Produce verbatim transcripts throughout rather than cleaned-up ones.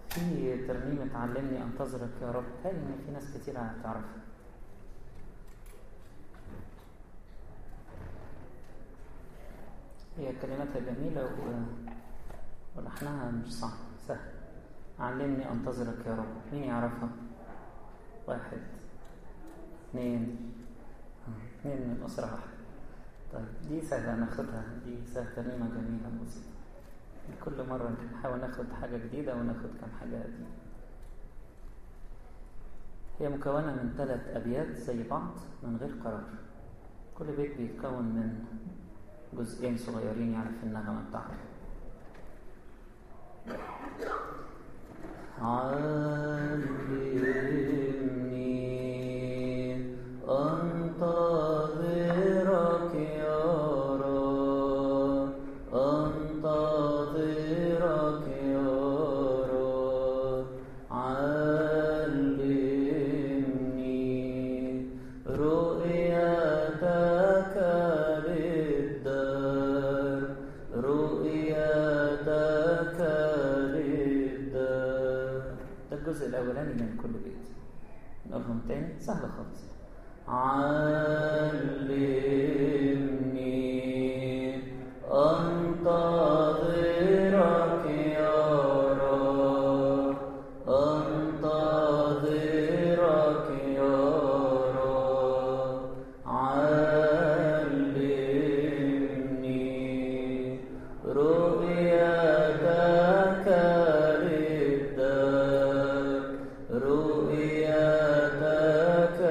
في ترنيمة علمني أنتظرك يا رب، هل إن في ناس كتير هتعرفها. هي كلماتها جميلة و... ولحنها مش صعب، سهل. علمني أنتظرك يا رب، مين يعرفها؟ واحد اثنين اثنين من الأسرة واحد. طيب دي سهلة ناخدها، دي سهلة، ترنيمة جميلة بسيطة. كل مرة نحاول ناخد حاجة جديدة وناخد كم حاجة قديمة. هي مكونة من ثلاث أبيات زي بعض من غير قرار. كل بيت بيتكون من جزئين صغيرين يعني في النغمة بتاعته. علمني أنتظرك يا رب، أنتظرك يا رب. علمني رؤيتك للدار، رؤيتك للدار. ده الجزء الأولاني من كل بيت. نقولهم تاني، سهل خالص. علمني أنتظرك يا رب، أنتظرك يا رب. علمني رؤيتك للدار، رؤيتك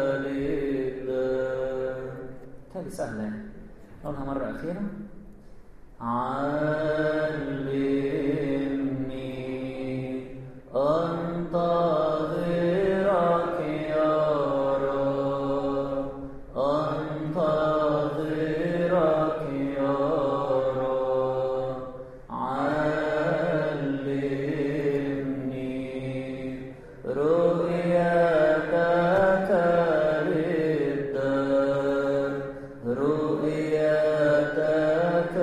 للدار. تالي سهلة يعني. نقولها مرة أخيرة. علمني أنتظرك يا رب، أنتظرك يا رب. علمني رؤيتك للدار، رؤيتك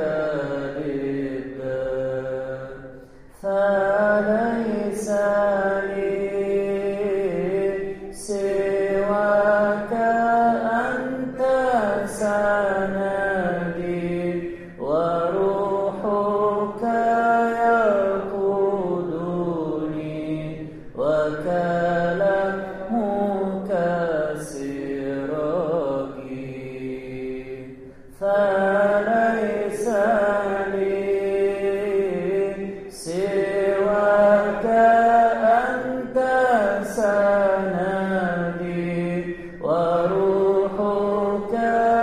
للدار. فليس لي سواك، أنت سندي وروحك يقودني وكلامك سراجي. فليس لي سواك، أنت سندي وروحك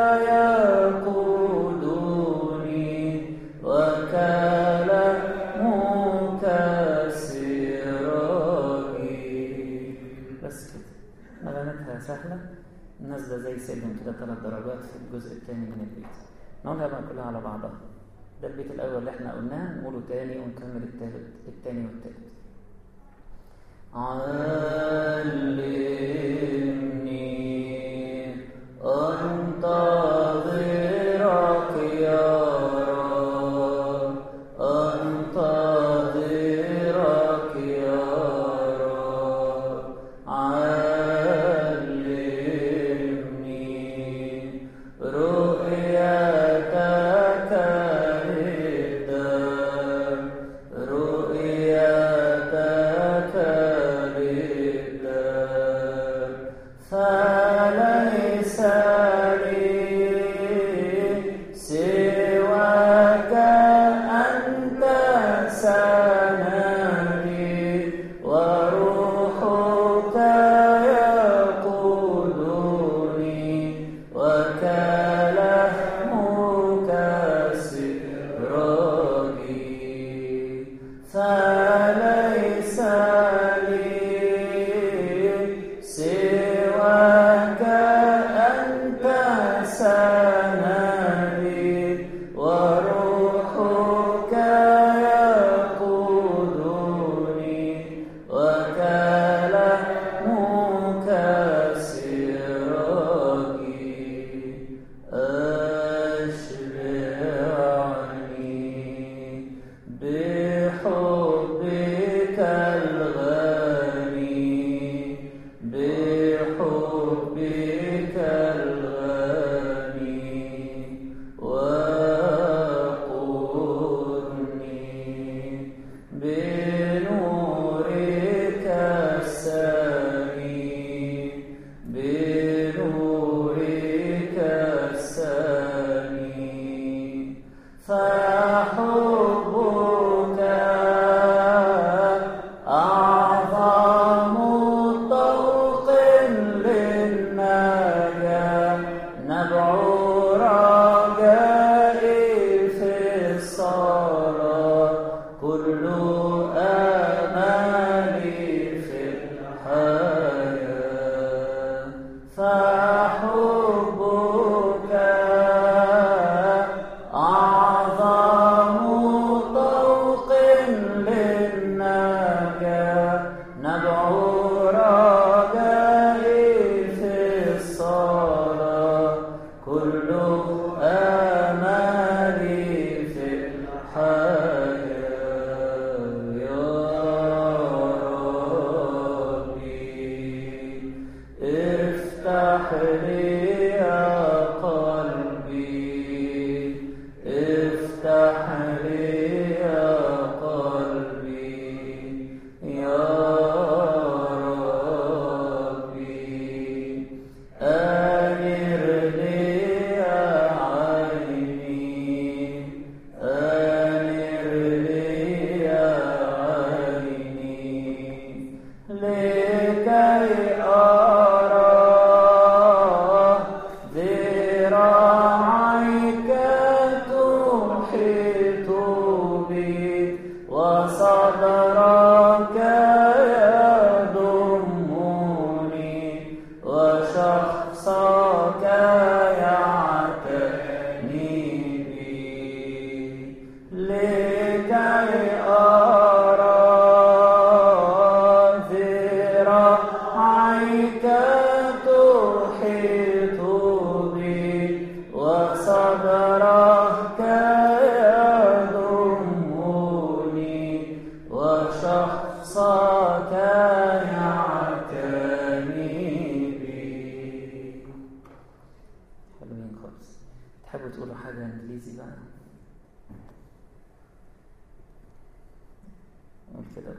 يقودني وكلامك سراجي. بس كده، نغمتها سهلة نازلة زي سلم كده، ثلاث درجات في الجزء الثاني من البيت. نقولها بقى كلها على بعضها. ده البيت الأول اللي احنا قلناه، نقوله تاني ونكمل التالت التاني والتالت. علمني أنتظرك يا رب، أنتظرك يا رب. علمني رؤيتك للدار، رؤيتك للدار. فليس لي سواك، أنت سندي وروحك يقودني وكلامك سراجي. فليس لي سواك، أنت سندي وروحك يقودني وكلامك سراجي. أشبعني بحبك وصدرك يضمني وشخصك يعتني بي لكي أرى ذراعيك تحيط بي وصدرك يضمني وشخصك يعتني بي. حلوين خالص. تحبوا تقولوا حاجة انجليزي بقى؟ قول كده.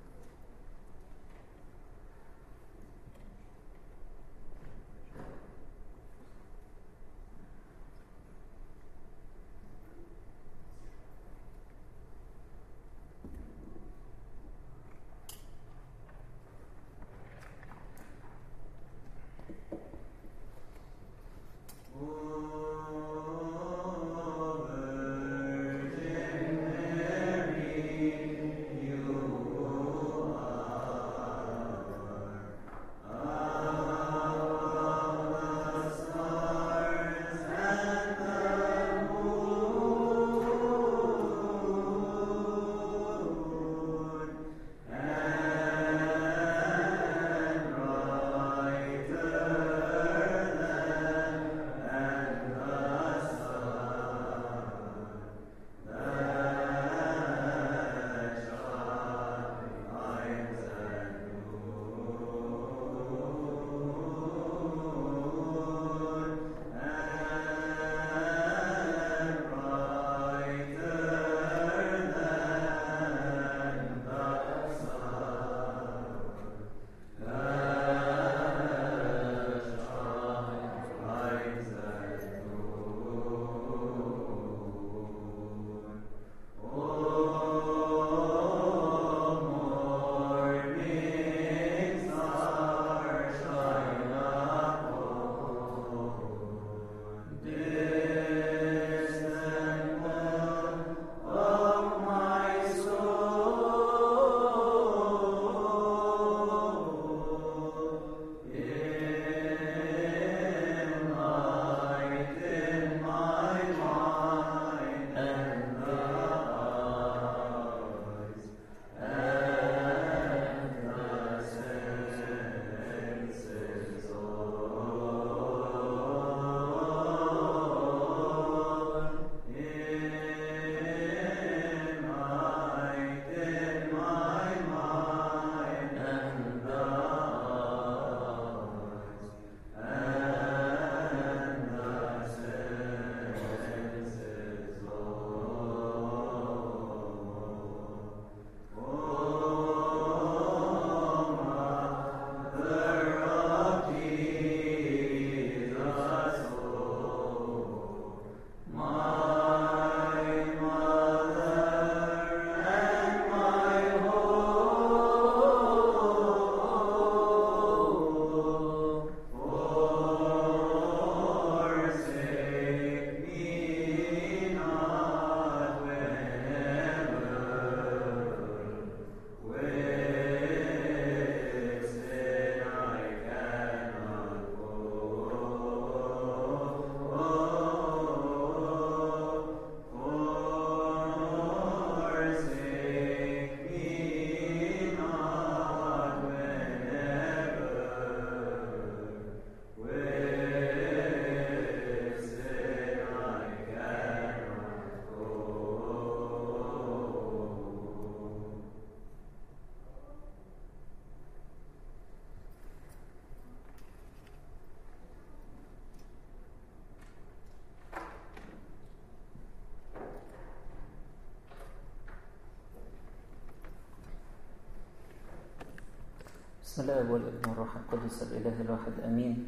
بسم الله والابن والروح القدس الإله الواحد أمين.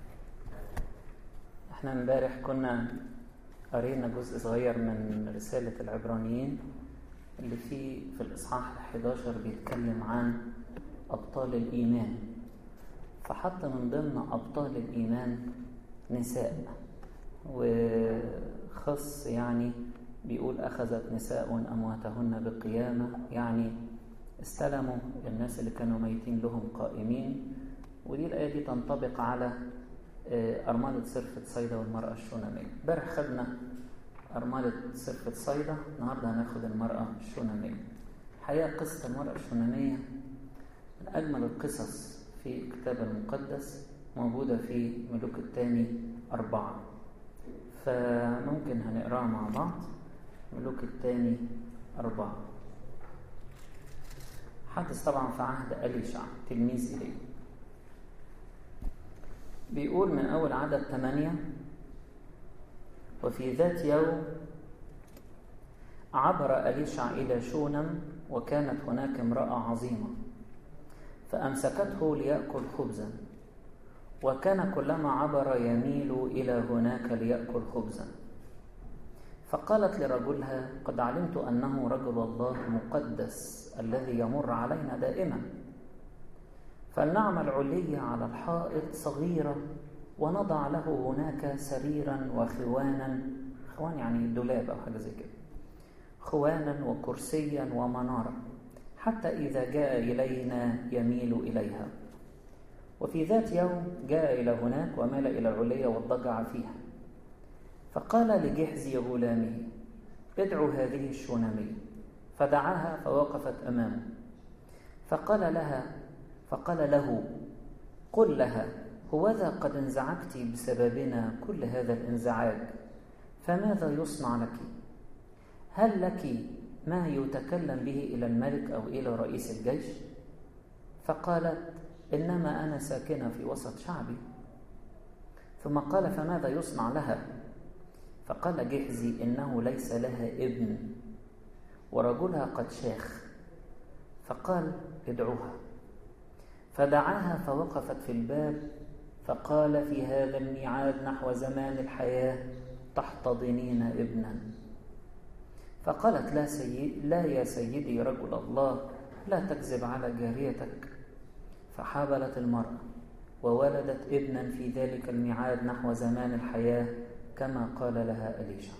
احنا امبارح كنا قرينا جزء صغير من رسالة العبرانيين اللي فيه في الإصحاح الحادي عشر بيتكلم عن أبطال الإيمان، فحط من ضمن أبطال الإيمان نساء، وخص يعني بيقول أخذت نساء أمواتهن بقيامة، يعني استلموا الناس اللي كانوا ميتين لهم قائمين. ودي الآية دي تنطبق على أرملة صرفة صيدا والمرأة الشونامية. امبارح خدنا أرملة صرفة صيدا، النهارده هناخد المرأة الشونامية. الحقيقة قصة المرأة الشونامية من أجمل القصص في الكتاب المقدس، موجودة في ملوك الثاني أربعة، فممكن هنقراها مع بعض. ملوك الثاني أربعة حدث طبعا في عهد أليشع تلميذ إليه. بيقول من أول عدد ثمانية: وفي ذات يوم عبر أليشع إلى شونم، وكانت هناك امرأة عظيمة فأمسكته ليأكل خبزا، وكان كلما عبر يميل إلى هناك ليأكل خبزا. فقالت لرجلها: قد علمت أنه رجل الله مقدس الذي يمر علينا دائما، فلنعمل علية على الحائط صغيرة ونضع له هناك سريرا وخوانا، خوان يعني دولاب أو حاجة زي كده، خوانا وكرسيا ومنارة، حتى إذا جاء إلينا يميل إليها. وفي ذات يوم جاء إلى هناك ومال إلى العلية واضطجع فيها. فقال لجحزي غلامه: ادعو هذه الشونامية. فدعاها فوقفت أمامه. فقال لها فقال له: قل لها: هوذا قد انزعجت بسببنا كل هذا الانزعاج، فماذا يصنع لك؟ هل لك ما يتكلم به إلى الملك أو إلى رئيس الجيش؟ فقالت: إنما أنا ساكنة في وسط شعبي. ثم قال: فماذا يصنع لها؟ فقال جحزي: إنه ليس لها ابن ورجلها قد شاخ. فقال: ادعوها. فدعاها فوقفت في الباب، فقال: في هذا الميعاد نحو زمان الحياة تحتضنين ابنا. فقالت: لا, سيد لا يا سيدي رجل الله، لا تكذب على جاريتك. فحابلت المرأة وولدت ابنا في ذلك الميعاد نحو زمان الحياة كما قال لها أليشع.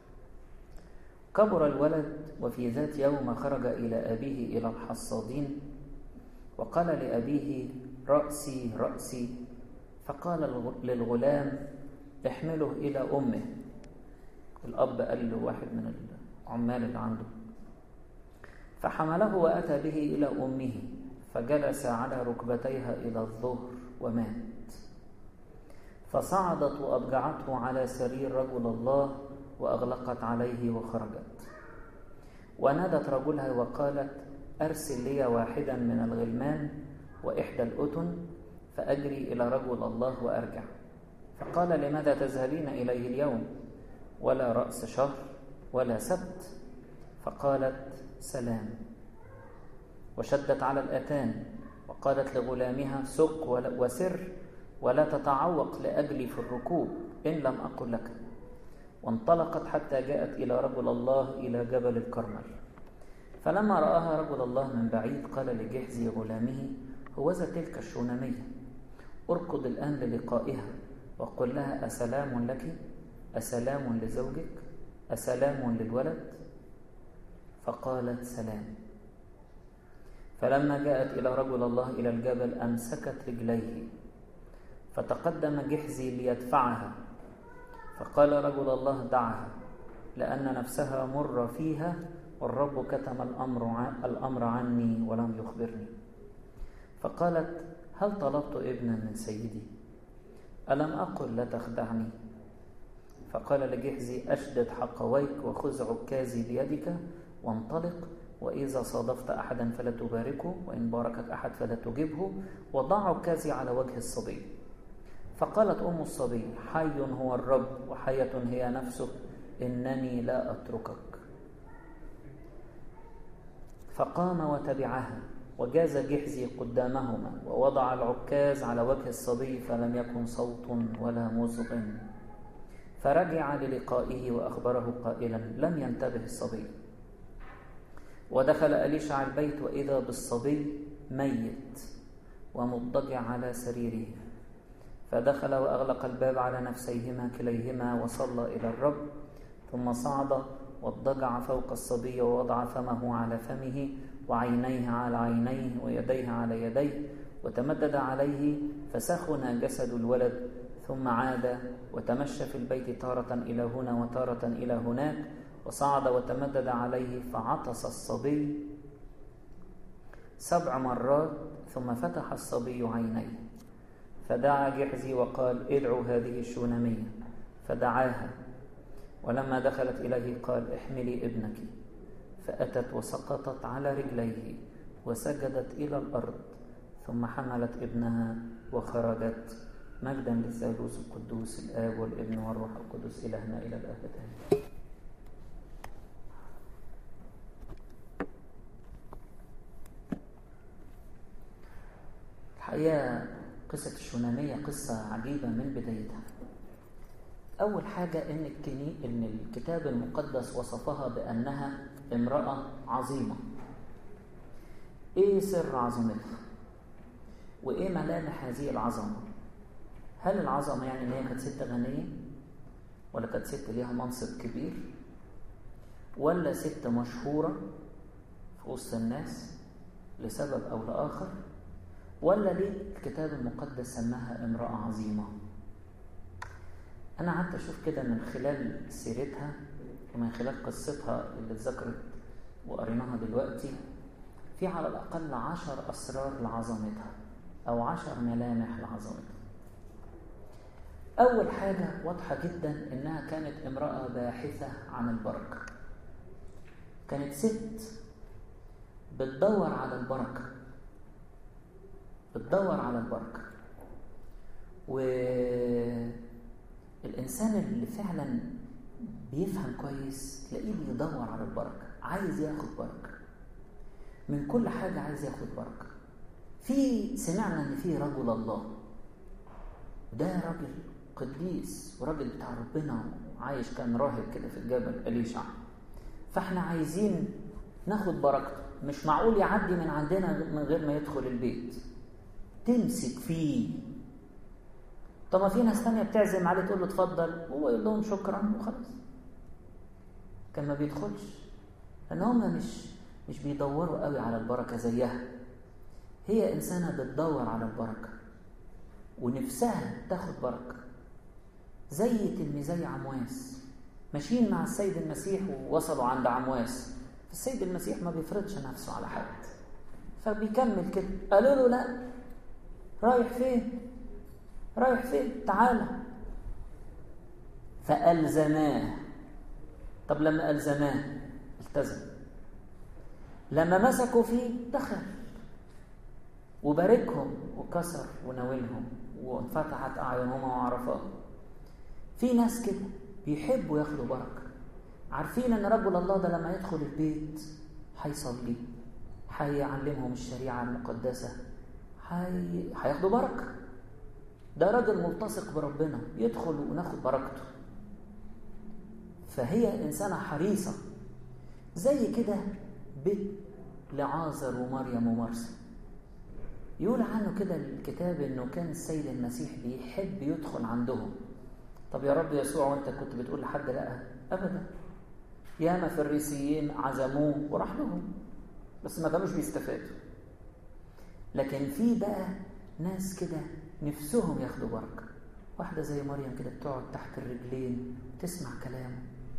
كبر الولد، وفي ذات يوم خرج إلى أبيه إلى الحصادين، وقال لأبيه: رأسي رأسي. فقال للغلام: احمله إلى أمه. الأب قال له واحد من العمال اللي عنده. فحمله وأتى به إلى أمه، فجلس على ركبتيها إلى الظهر ومات. فصعدت وأضجعته على سرير رجل الله وأغلقت عليه وخرجت. ونادت رجلها وقالت: أرسل لي واحدا من الغلمان وإحدى الأتن فأجري إلى رجل الله وأرجع. فقال: لماذا تذهبين إليه اليوم؟ ولا رأس شهر ولا سبت. فقالت: سلام. وشدت على الأتان وقالت لغلامها: سق وسر ولا تتعوق لأجلي في الركوب إن لم أقل لك. وانطلقت حتى جاءت إلى رجل الله إلى جبل الكرمل. فلما رآها رجل الله من بعيد قال لجحزي غلامه: هوذا تلك الشونامية، اركض الآن للقائها وقل لها: أسلام لك؟ أسلام لزوجك؟ أسلام للولد؟ فقالت: سلام. فلما جاءت إلى رجل الله إلى الجبل أمسكت رجليه، فتقدم جحزي ليدفعها، فقال رجل الله: دعها، لأن نفسها مر فيها، والرب كتم الأمر, الأمر عني ولم يخبرني. فقالت: هل طلبت ابنا من سيدي؟ ألم أقل لا تخدعني؟ فقال لجحزي: أشدد حقويك وخذ عكازي بيدك وانطلق، وإذا صادفت أحدا فلا تباركه، وإن باركك أحد فلا تجبه، وضع عكازي على وجه الصبي. فقالت أم الصبي: حي هو الرب وحية هي نفسك، إنني لا أتركك. فقام وتبعها، وجاز جحزي قدامهما ووضع العكاز على وجه الصبي، فلم يكن صوت ولا مزغ. فرجع للقائه وأخبره قائلا: لم ينتبه الصبي. ودخل أليشع البيت وإذا بالصبي ميت ومضطجع على سريره. فدخل وأغلق الباب على نفسيهما كليهما وصلى إلى الرب، ثم صعد واضطجع فوق الصبي ووضع فمه على فمه وعينيه على عينيه ويديه على يديه وتمدد عليه فسخن جسد الولد، ثم عاد وتمشى في البيت تارة إلى هنا وتارة إلى هناك، وصعد وتمدد عليه فعطس الصبي سبع مرات، ثم فتح الصبي عينيه فدعا جحزي وقال ادعوا هذه الشونمية، فدعاها، ولما دخلت إليه قال احملي ابنك، فأتت وسقطت على رجليه وسجدت إلى الأرض، ثم حملت ابنها وخرجت. مجدا للثالوث القدوس الآب والابن والروح القدس إلهنا إلى الأبد آمين. الحقيقة قصة الشونامية قصة عجيبة من بدايتها. أول حاجة إن, الكني... إن الكتاب المقدس وصفها بأنها امرأة عظيمة. إيه سر عظمتها؟ وإيه ملامح هذه العظمة؟ هل العظمة يعني إن هي كانت ست غنية؟ ولا كانت ست ليها منصب كبير؟ ولا ست مشهورة في وسط الناس لسبب أو لآخر؟ ولا ليه الكتاب المقدس سماها امرأة عظيمة؟ أنا قعدت أشوف كده من خلال سيرتها ومن خلال قصتها اللي اتذكرت وقريناها دلوقتي، في على الأقل عشر أسرار لعظمتها أو عشر ملامح لعظمتها. أول حاجة واضحة جدا إنها كانت امرأة باحثة عن البركة. كانت ست بتدور على البركة بتدور على البركة والإنسان اللي فعلا بيفهم كويس تلاقيه بيدور على البركة، عايز ياخد بركة من كل حاجة، عايز ياخد بركة. في سمعنا إن في رجل الله، ده راجل قديس وراجل بتاع ربنا عايش، كان راهب كده في الجبل إليشع، فاحنا عايزين ناخد بركته. مش معقول يعدي من عندنا من غير ما يدخل البيت، تمسك فيه. طب ما في ناس تانية بتعزم عليه تقول له اتفضل، هو يقول لهم شكرا وخلاص، كان ما بيدخلش. لأن هم مش مش بيدوروا قوي على البركة زيها. هي إنسانة بتدور على البركة ونفسها تاخد بركة، زي تلميذي عمواس ماشيين مع السيد المسيح ووصلوا عند عمواس. السيد المسيح ما بيفرضش نفسه على حد، فبيكمل كده. قالوا له لا، رايح فين رايح فين تعالى. فألزماه. طب لما ألزماه التزم، لما مسكوا فيه دخل وباركهم وكسر وناولهم وانفتحت أعينهم وعرفاهم. في ناس كده بيحبوا ياخدوا بركة، عارفين ان رجل الله ده لما يدخل البيت هيصلي، هيعلمهم الشريعة المقدسة، هي... هياخدوا بركة. ده راجل ملتصق بربنا، يدخل وناخد بركته. فهي إنسانة حريصة. زي كده بيت لعازر ومريم ومرسى، يقول عنه كده الكتاب انه كان السيد المسيح بيحب يدخل عندهم. طب يا رب يسوع وانت كنت بتقول لحد لا؟ ابدا، ياما فريسيين عزموه وراح لهم بس ما كانوش بيستفادوا. لكن في بقى ناس كده نفسهم ياخدوا بركه. واحده زي مريم كده بتقعد تحت الرجلين تسمع كلامه،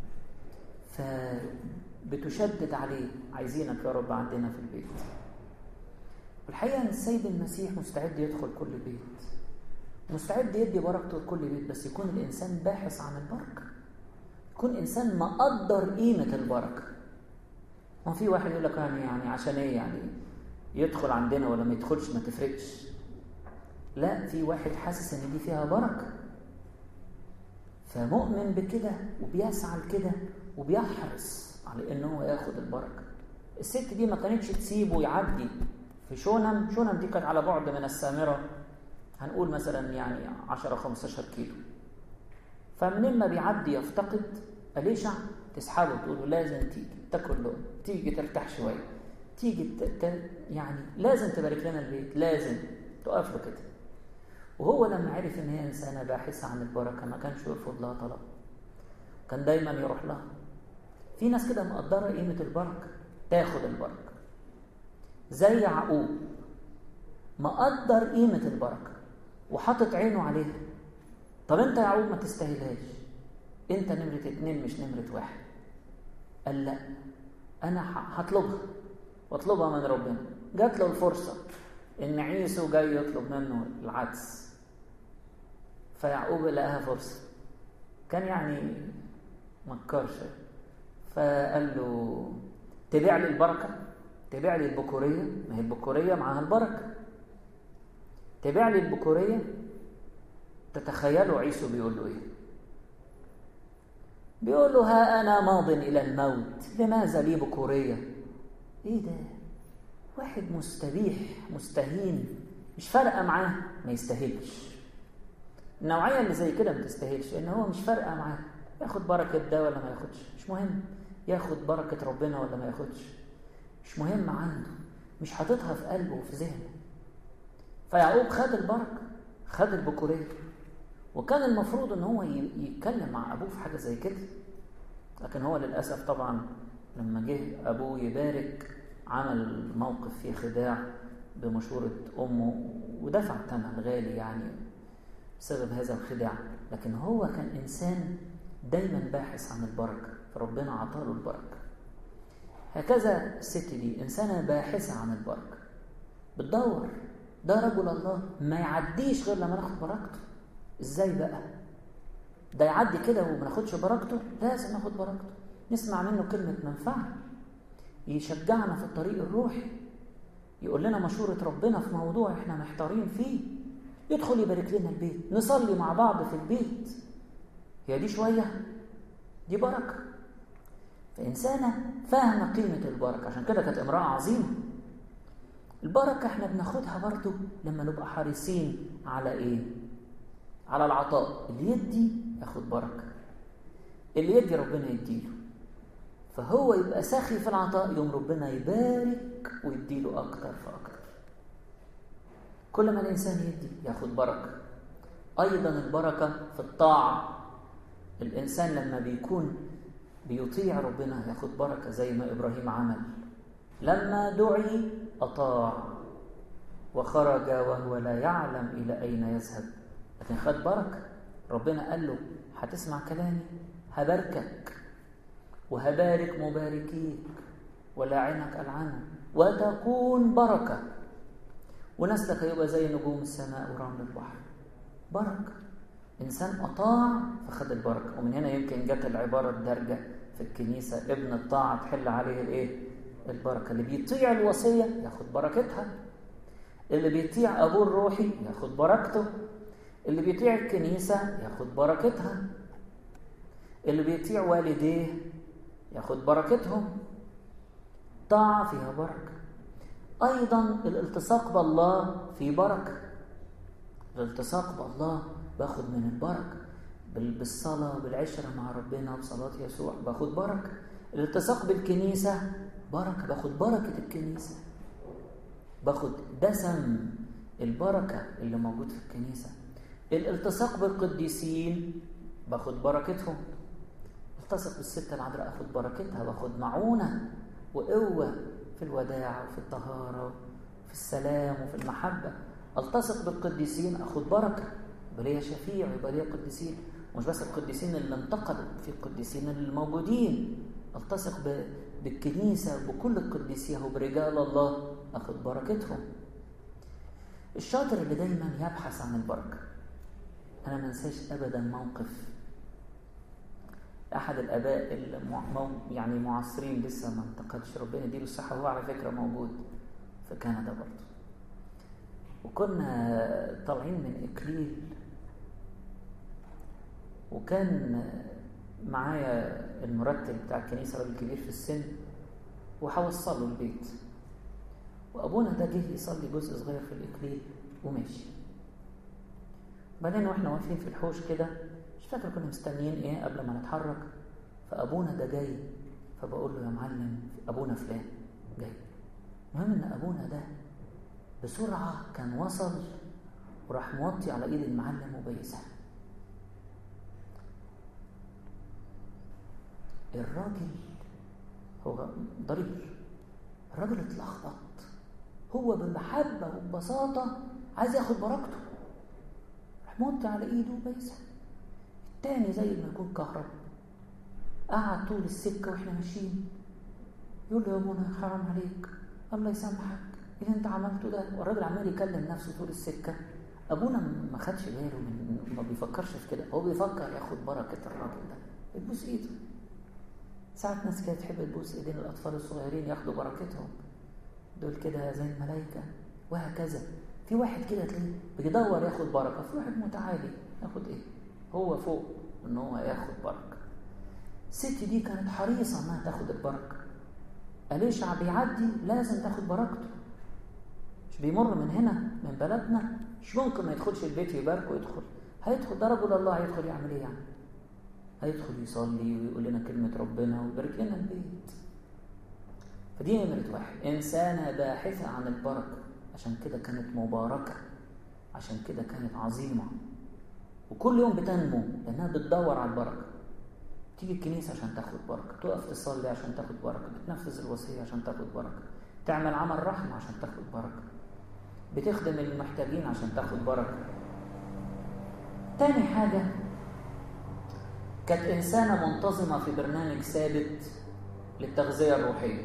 فبتشدد عليه، عايزينك يا رب عندنا في البيت. والحقيقه ان السيد المسيح مستعد يدخل كل بيت، مستعد يدي بركته لكل بيت، بس يكون الانسان باحث عن البركه، يكون انسان مقدر قيمه البركه. ما في واحد يقول لك يعني يعني عشان ايه يعني يدخل عندنا ولا ما يدخلش ما تفرقش. لا، في واحد حاسس ان دي فيها بركه، فمؤمن بكده وبيسعى لكده وبيحرص على انه هو ياخد البركه. الست دي ما كانتش تسيبه يعدي في شونم. شونم دي كانت على بعد من السامره، هنقول مثلا يعني عشرة خمستاشر كيلو. فمنين ما بيعدي يفتقد إليشع تسحبه، تقول له لازم تيجي تاكل له، تيجي ترتاح شويه، تيجي ت... يعني لازم تبارك لنا البيت، لازم تقف له كده. وهو لما عرف ان هي انسانه باحثه عن البركه ما كانش يرفض لها طلب، كان دايما يروح لها. في ناس كده مقدرة قيمة البركة، تاخد البركة. زي يعقوب مقدر قيمة البركة وحاطط عينه عليها. طب انت يا يعقوب ما تستاهلهاش، انت نمرة اتنين مش نمرة واحد. قال لا، انا هطلبها واطلبها من ربنا. جات له الفرصة ان عيسو جاي يطلب منه العدس، فيعقوب لقاها فرصة، كان يعني مكرش، فقال له تبيع لي البركة، تبيع لي البكورية، ما هي البكورية معاها البركة، تبيع لي البكورية. تتخيلوا عيسو بيقول له ايه؟ بيقول له ها أنا ماض إلى الموت، لماذا لي بكورية؟ ايه ده؟ واحد مستبيح مستهين، مش فارقة معاه، ما يستاهلش. النوعية اللي زي كده ما تستاهلش، ان هو مش فارقة معاه ياخد بركة ده ولا ما ياخدش، مش مهم. ياخد بركة ربنا ولا ما ياخدش، مش مهم عنده، مش حاططها في قلبه وفي ذهنه. فيعقوب خد البركة، خد البكورية، وكان المفروض ان هو يتكلم مع ابوه في حاجة زي كده، لكن هو للأسف طبعا لما جه ابوه يبارك عمل موقف فيه خداع بمشورة امه، ودفع ثمن غالي يعني بسبب هذا الخداع. لكن هو كان انسان دايما باحث عن البركة، فربنا عطاله البركة. هكذا الست دي إنسانة باحثة عن البركة، بتدور. ده رجل الله ما يعديش غير لما ناخد بركته. إزاي بقى؟ ده يعدي كده وما ناخدش بركته؟ لازم ناخد بركته، نسمع منه كلمة منفعة، يشجعنا في الطريق الروحي، يقول لنا مشورة ربنا في موضوع احنا محتارين فيه، يدخل يبارك لنا البيت، نصلي مع بعض في البيت. هي دي شوية؟ دي بركة. فإنسانة فاهمة قيمة البركة، عشان كده كانت امرأة عظيمة. البركة احنا بناخدها برضو لما نبقى حريصين على ايه؟ على العطاء. اللي يدي ياخد بركة، اللي يدي ربنا يديله، فهو يبقى ساخي في العطاء، يوم ربنا يبارك ويديله أكتر فأكتر. كل ما الإنسان يدي ياخد بركة. أيضا البركة في الطاعة، الإنسان لما بيكون بيطيع ربنا ياخد بركة، زي ما إبراهيم عمل لما دعي أطاع وخرج وهو لا يعلم إلى أين يذهب، لكن خد بركة. ربنا قال له هتسمع كلامي هباركك وهبارك مباركيك ولاعنك ألعنه وتكون بركة، ونسلك يبقى زي نجوم السماء ورمل البحر. بركة. إنسان أطاع فخد البركة. ومن هنا يمكن جت العبارة الدارجة في الكنيسة، ابن الطاعة تحل عليه الإيه؟ البركة. اللي بيطيع الوصية ياخد بركتها، اللي بيطيع أبوه الروحي ياخد بركته، اللي بيطيع الكنيسة ياخد بركتها، اللي بيطيع والديه ياخد بركتهم. طاعة فيها بركة. أيضا الالتصاق بالله في بركة. الالتصاق بالله باخد من البركة، بالصلاة، بالعشرة مع ربنا، بصلاة يسوع باخد بركة. الالتصاق بالكنيسة بركة، باخد بركة الكنيسة، باخد دسم البركة اللي موجود في الكنيسة. الالتصاق بالقديسين باخد بركتهم. التصق بالست العذراء اخد بركتها، باخد معونة وقوة في الوداع وفي الطهارة وفي السلام وفي المحبة. التصق بالقديسين اخد بركة، يبقى ليا شفيع، يبقى ليا قديسين، مش بس القديسين اللي انتقلوا، في القديسين اللي موجودين. التصق بالكنيسة بكل القديسين وبرجال الله اخد بركتهم. الشاطر اللي دايما يبحث عن البركة. انا ما انساش ابدا موقف احد الاباء المع... يعني معاصرين لسه ما انتقلش، ربنا يديله الصحه، هو على فكره موجود في كندا برضه. وكنا طالعين من اكليل، وكان معايا المرتب بتاع الكنيسه، راجل كبير في السن، وهوصله البيت، وابونا ده جه يصلي جزء صغير في الاكليل وماشي. بعدين واحنا واقفين في الحوش كده، مش فاكر كنا مستنيين ايه قبل ما نتحرك، فابونا ده جاي، فبقول له يا معلم ابونا فلان جاي. المهم ان ابونا ده بسرعه كان وصل وراح موطي على ايد المعلم وبيسها. الراجل هو ضرير. الراجل اتلخبط، هو بمحبة وببساطة عايز ياخد بركته، راح موطي على ايده وبيسح. التاني زي ما يكون كهرب، قعد طول السكة واحنا ماشيين يقول له يا ابونا حرام عليك، الله يسامحك اللي انت عملته ده. والراجل عمال يكلم نفسه طول السكة. ابونا ما خدش باله من، ما بيفكرش في كده، هو بيفكر ياخد بركة الراجل ده، يبوس ايده. ساعات ناس كده تحب تبوس ايدين الاطفال الصغيرين ياخدوا بركتهم، دول كده زي الملائكة. وهكذا في واحد كده تلاقيه بيدور ياخد بركة، في واحد متعالي ياخد ايه؟ هو فوق ان هو ياخد بركة. الست دي كانت حريصة انها تاخد البركة. أليشع بيعدي لازم تاخد بركته، مش بيمر من هنا من بلدنا مش ممكن ما يدخلش البيت يبارك ويدخل. هيدخل ده رجل الله، هيدخل يعمل ايه يعني؟ هيدخل يصلي ويقول لنا كلمة ربنا ويبارك لنا البيت. فدي نمرة واحد، إنسانة باحثة عن البركة، عشان كده كانت مباركة، عشان كده كانت عظيمة، وكل يوم بتنمو لأنها بتدور على البركة. تيجي الكنيسة عشان تاخد بركة، تقف تصلي عشان تاخد بركة، بتنفذ الوصية عشان تاخد بركة، تعمل عمل رحمة عشان تاخد بركة، بتخدم المحتاجين عشان تاخد بركة. تاني حاجة، كانت إنسانة منتظمة في برنامج ثابت للتغذية الروحية.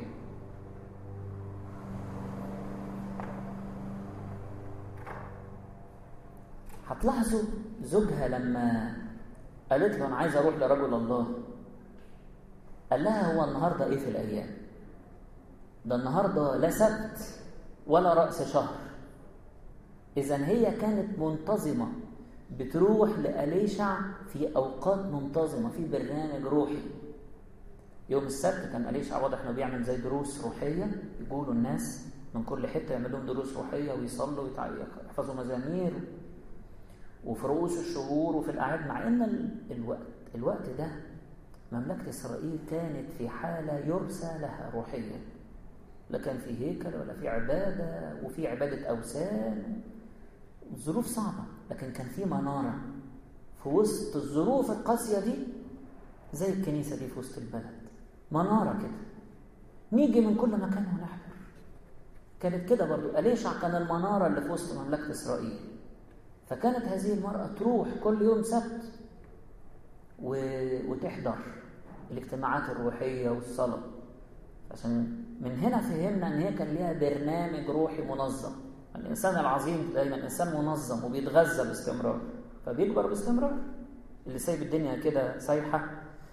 هتلاحظوا زوجها لما قالت له أنا عايز أروح لرجل الله، قال لها هو النهاردة إيه في الأيام؟ ده النهاردة لا سبت ولا رأس شهر. إذن هي كانت منتظمة، بتروح لأليشع في أوقات منتظمة في برنامج روحي. يوم السبت كان أليشع واضح إنه بيعمل زي دروس روحية، يقولوا الناس من كل حتة يعملون دروس روحية ويصلوا ويحفظوا مزامير، وفي رؤوس الشهور وفي الأعياد. مع إن الوقت الوقت ده مملكة إسرائيل كانت في حالة يرثى لها روحيا، لا كان في هيكل ولا في عبادة، وفي عبادة أوثان، الظروف صعبة، لكن كان في منارة في وسط الظروف القاسية دي، زي الكنيسة دي في وسط البلد، منارة كده نيجي من كل مكان ونحضر. كانت كده برضو أليشع كان المنارة اللي في وسط مملكة إسرائيل. فكانت هذه المرأة تروح كل يوم سبت و... وتحضر الاجتماعات الروحية والصلاة، عشان من هنا فهمنا ان هي كان ليها برنامج روحي منظم. الإنسان العظيم دايما إنسان منظم وبيتغذى باستمرار، فبيكبر باستمرار. اللي سايب الدنيا كده سايحة،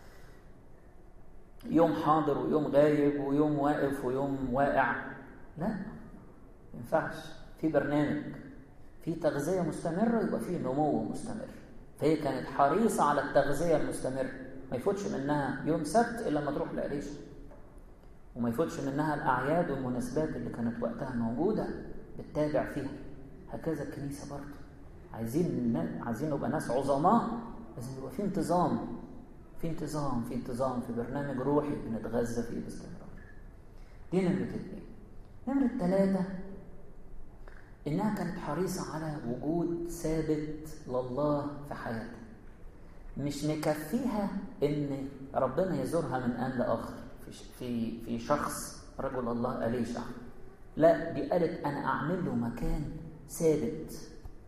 يوم حاضر ويوم غايب ويوم واقف ويوم واقع، لا ما ينفعش. في برنامج، في تغذية مستمرة، يبقى في نمو مستمر. فهي كانت حريصة على التغذية المستمرة، ما يفوتش منها يوم سبت إلا ما تروح لأليشع، وما يفوتش منها الأعياد والمناسبات اللي كانت وقتها موجودة بتتابع فيها. هكذا الكنيسة برضه، عايزين عايزين نبقى ناس عظماء، لازم يبقى في انتظام في انتظام في انتظام في برنامج روحي بنتغذى فيه باستمرار. دي نمرة اثنين. نمرة ثلاثة، إنها كانت حريصة على وجود ثابت لله في حياتها. مش مكفيها إن ربنا يزورها من آن لآخر في في شخص رجل الله أليشع، لا، دي قالت أنا أعمل له مكان ثابت.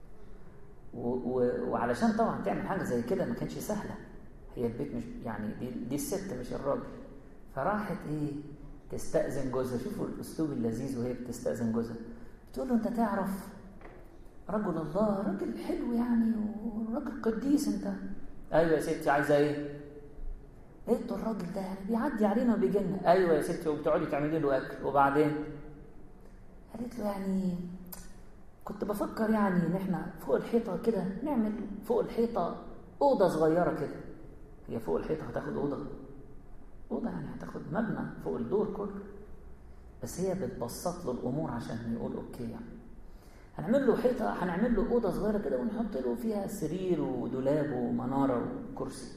وعلشان طبعا تعمل حاجة زي كده ما كانش سهلة، هي البيت مش يعني دي, دي الست مش الراجل. فراحت إيه تستأذن جوزها. شوفوا الأسلوب اللذيذ، وهي بتستأذن جوزها تقول له أنت تعرف رجل الله راجل حلو يعني وراجل قديس أنت. أيوة يا ستي، عايزة إيه؟ قلت له الراجل ده يعني بيعدي علينا وبيجي لنا. أيوة يا ستي، وبتقعدي تعملي له أكل. وبعدين قالت له يعني كنت بفكر يعني إن إحنا فوق الحيطة كده نعمل فوق الحيطة أوضة صغيرة كده. هي فوق الحيطة هتاخد أوضة أوضة يعني هتاخد مبنى فوق الدور كله، بس هي بتبسط له الأمور عشان يقول أوكي. يعني هنعمل له حيطة، هنعمل له أوضة صغيرة كده ونحط له فيها سرير ودولاب ومنارة وكرسي.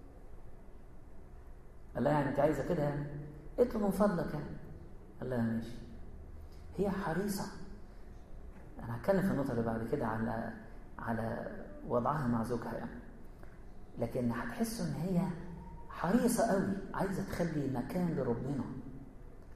قال لها يعني أنت عايزة كده يعني؟ قلت له من فضلك يعني. قال لها ماشي. هي حريصة. أنا هتكلم في النقطة اللي بعد كده على على وضعها مع زوجها يعني، لكن هتحسوا إن هي حريصة قوي، عايزة تخلي مكان لربنا،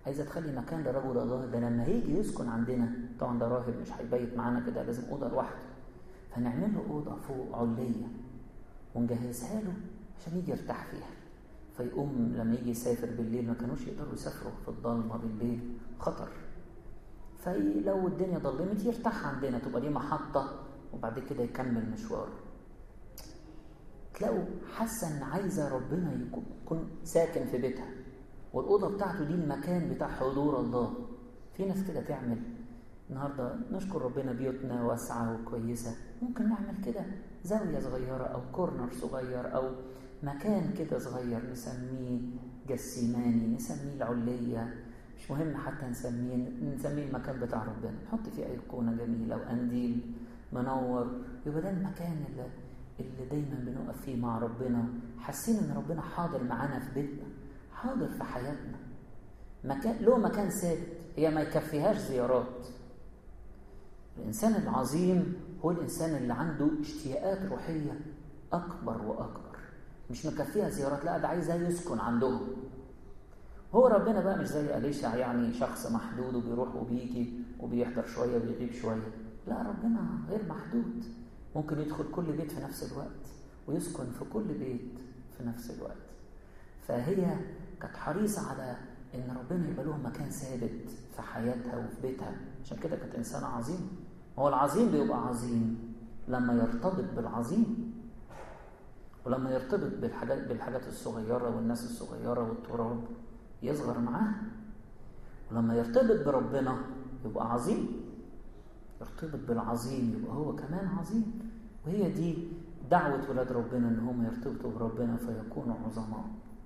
عايزه تخلي مكان لرجل الله ده لما هيجي يسكن عندنا. طبعا ده راهب مش هيبيت معانا كده، لازم اوضه لوحده، فنعمل له اوضه فوق عليه ونجهزها له عشان يجي يرتاح فيها. فيقوم لما يجي يسافر بالليل، ما كانوش يقدروا يسافروا في الضلمه بالليل، خطر. فلو الدنيا ضلمت يرتاح عندنا، تبقى دي محطه وبعد كده يكمل مشواره. تلاقوا حاسه ان عايزه ربنا يكون ساكن في بيتها، والاوضه بتاعته دي المكان بتاع حضور الله. في ناس كده تعمل النهارده، نشكر ربنا بيوتنا واسعه وكويسه، ممكن نعمل كده زاويه صغيره او كورنر صغير او مكان كده صغير نسميه جسيماني، نسميه العليه، مش مهم حتى نسميه نسميه المكان بتاع ربنا، نحط فيه ايقونه جميله وقنديل منور، يبقى ده المكان اللي اللي دايما بنقف فيه مع ربنا، حاسين ان ربنا حاضر معانا في بيتنا، حاضر في حياتنا. مكان له مكان ثابت، هي ما يكفيهاش زيارات. الانسان العظيم هو الانسان اللي عنده اشتياقات روحيه اكبر واكبر، مش مكفيها زيارات، لا ده عايز يسكن عندهم. هو ربنا بقى مش زي أليشع يعني شخص محدود وبيروح وبيجي وبيحضر شويه وبيغيب شويه، لا ربنا غير محدود، ممكن يدخل كل بيت في نفس الوقت ويسكن في كل بيت في نفس الوقت. فهي كانت حريصة على إن ربنا يبقى له مكان ثابت في حياتها وفي بيتها، عشان كده كانت إنسانة عظيمة. هو العظيم بيبقى عظيم لما يرتبط بالعظيم، ولما يرتبط بالحاجات بالحاجات الصغيرة والناس الصغيرة والتراب يصغر معاها. ولما يرتبط بربنا يبقى عظيم، يرتبط بالعظيم يبقى هو كمان عظيم. وهي دي دعوة ولاد ربنا، ان هم يرتبطوا بربنا فيكونوا عظماء.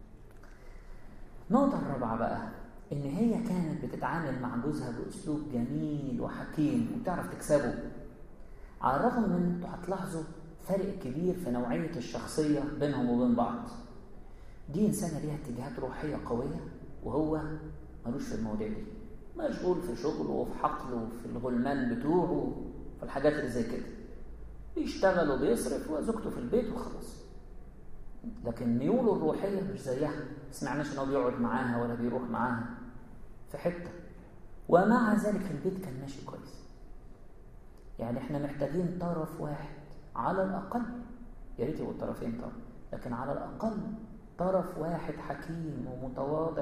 النقطة الرابعة بقى ان هي كانت بتتعامل مع جوزها باسلوب جميل وحكيم وتعرف تكسبه، على الرغم من ان انتوا هتلاحظوا فرق كبير في نوعية الشخصية بينهم وبين بعض. دي انسانة ليها اتجاهات روحية قوية وهو ملوش في المواضيع دي، مشغول في شغله وفي حقله وفي الغلمان بتوعه في الحاجات اللي زي كده، بيشتغل وبيصرف وزوجته في البيت وخلاص. لكن ميوله الروحية مش زيها، سمعناش انه بيقعد معاها ولا بيروح معاها في حتة، ومع ذلك البيت كان ماشي كويس. يعني احنا محتاجين طرف واحد على الأقل، يا ريت يبقوا الطرفين طبعا، لكن على الأقل طرف واحد حكيم ومتواضع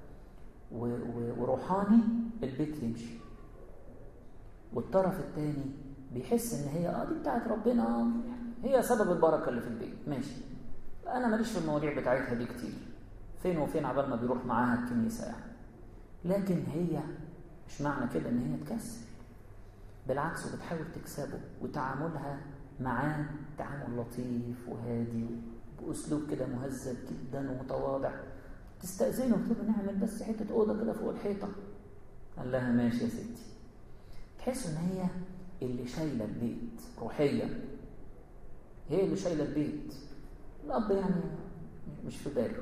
وروحاني البيت يمشي، والطرف الثاني بيحس ان هي اه دي بتاعت ربنا، هي سبب البركه اللي في البيت، ماشي، انا ماليش في المواضيع بتاعتها دي كتير، فين وفين عبال ما بيروح معاها الكنيسه يعني. لكن هي مش معنى كده ان هي تكسل، بالعكس بتحاول تكسبه، وتعاملها معاه تعامل لطيف وهادي باسلوب كده مهذب جدا ومتواضع. تستأذنه وتقول نعمل بس حته اوضه كده فوق الحيطه، قال لها ماشي يا ستي. تحس ان هي اللي شايله البيت روحيا، هي اللي شايله البيت، الاب يعني مش في باله.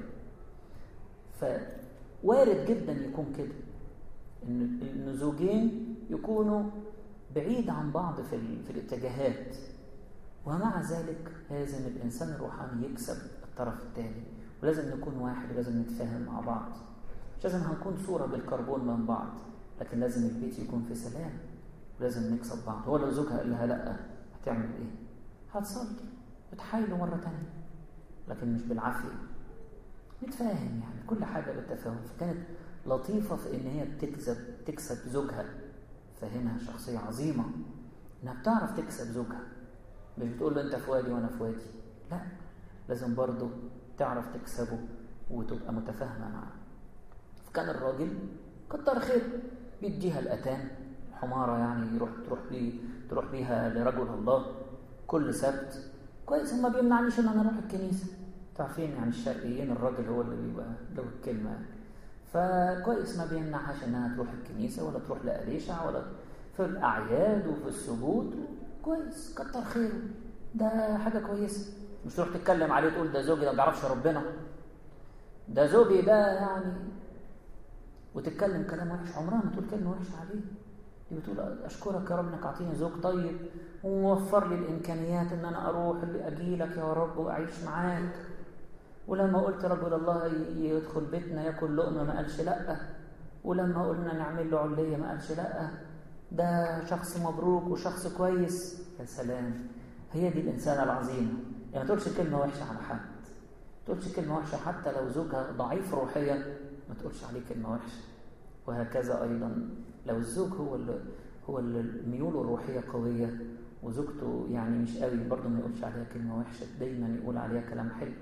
فوارد جدا يكون كده ان ان زوجين يكونوا بعيد عن بعض في في الاتجاهات، ومع ذلك لازم الانسان الروحاني يكسب الطرف الثاني، ولازم نكون واحد ولازم نتفاهم مع بعض. مش لازم هنكون صورة بالكربون من بعض، لكن لازم البيت يكون في سلام، ولازم نكسب بعض. هو لو زوجها قال لها لا هتعمل ايه؟ هتصلي وتحايله مرة تانية، لكن مش بالعافية، نتفاهم يعني كل حاجة بالتفاهم. فكانت لطيفة في ان هي بتكسب تكسب زوجها، فهمها شخصية عظيمة انها بتعرف تكسب زوجها، مش بتقول له انت في وادي وانا في وادي، لا، لازم برضو تعرف تكسبه وتبقى متفاهمة معه. فكان الراجل كتر خير بيديها الأتان، حمارة يعني يروح تروح بيه تروح بيها لرجل الله كل سبت، كويس، ما بيمنعنيش ان انا اروح الكنيسة. تعرفين يعني الشرقيين الراجل هو اللي بيبقى له الكلمة، فكويس ما بيمنعهاش انها تروح الكنيسة ولا تروح لأليشع ولا في الأعياد وفي السجود، كويس، كتر خيره، ده حاجة كويسة. مش تروح تتكلم عليه تقول ده زوجي ده ما بيعرفش ربنا، ده زوجي ده يعني، وتتكلم كلام وحش. عمرها ما تقول كلمة وحشة عليه، دي بتقول أشكرك يا رب إنك أعطيني زوج طيب وموفر لي الإمكانيات إن أنا أروح اللي أجي لك يا رب وأعيش معاك. ولما قلت رجل الله يدخل بيتنا ياكل لقمة ما قالش لأ، ولما قلنا نعمل له علية ما قالش لأ، ده شخص مبروك وشخص كويس. يا سلام، هي دي الإنسانة العظيمة. يعني ما تقولش كلمة وحشة على حد، ما تقولش كلمة وحشة حتى لو زوجها ضعيف روحيا، ما تقولش عليه كلمة وحشة. وهكذا أيضا لو الزوج هو اللي هو اللي ميوله الروحية قوية وزوجته يعني مش قوي، برضه ما يقولش عليها كلمة وحشة، دايما يقول عليها كلام حلو.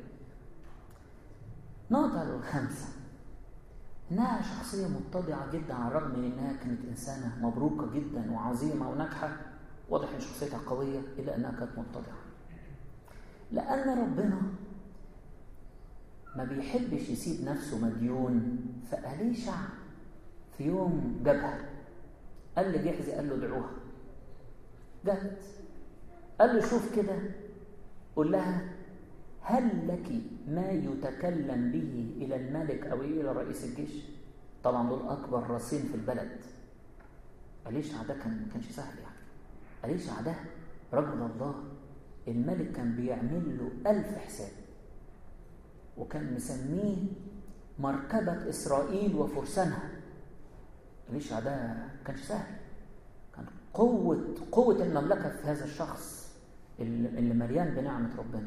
النقطة الخامسة، إنها شخصية متضعة جدا على الرغم من إنها كانت إنسانة مبروكة جدا وعظيمة وناجحة، واضح إن شخصيتها قوية إلا إنها كانت متضعة. لأن ربنا ما بيحبش يسيب نفسه مديون. فأليشع في يوم جابها، قال لجحزي، قال له ادعوها، جت، قال له شوف كده، قل لها هل لك ما يتكلم به إلى الملك أو إلى رئيس الجيش؟ طبعا دول أكبر راسين في البلد. أليشع ده كان كانش سهل يعني. أليشع ده رجل الله، الملك كان بيعمل له ألف حساب، وكان مسميه مركبة إسرائيل وفرسانها. أليشع ده كانش سهل، كان قوة قوة المملكة في هذا الشخص اللي مليان بنعمة ربنا.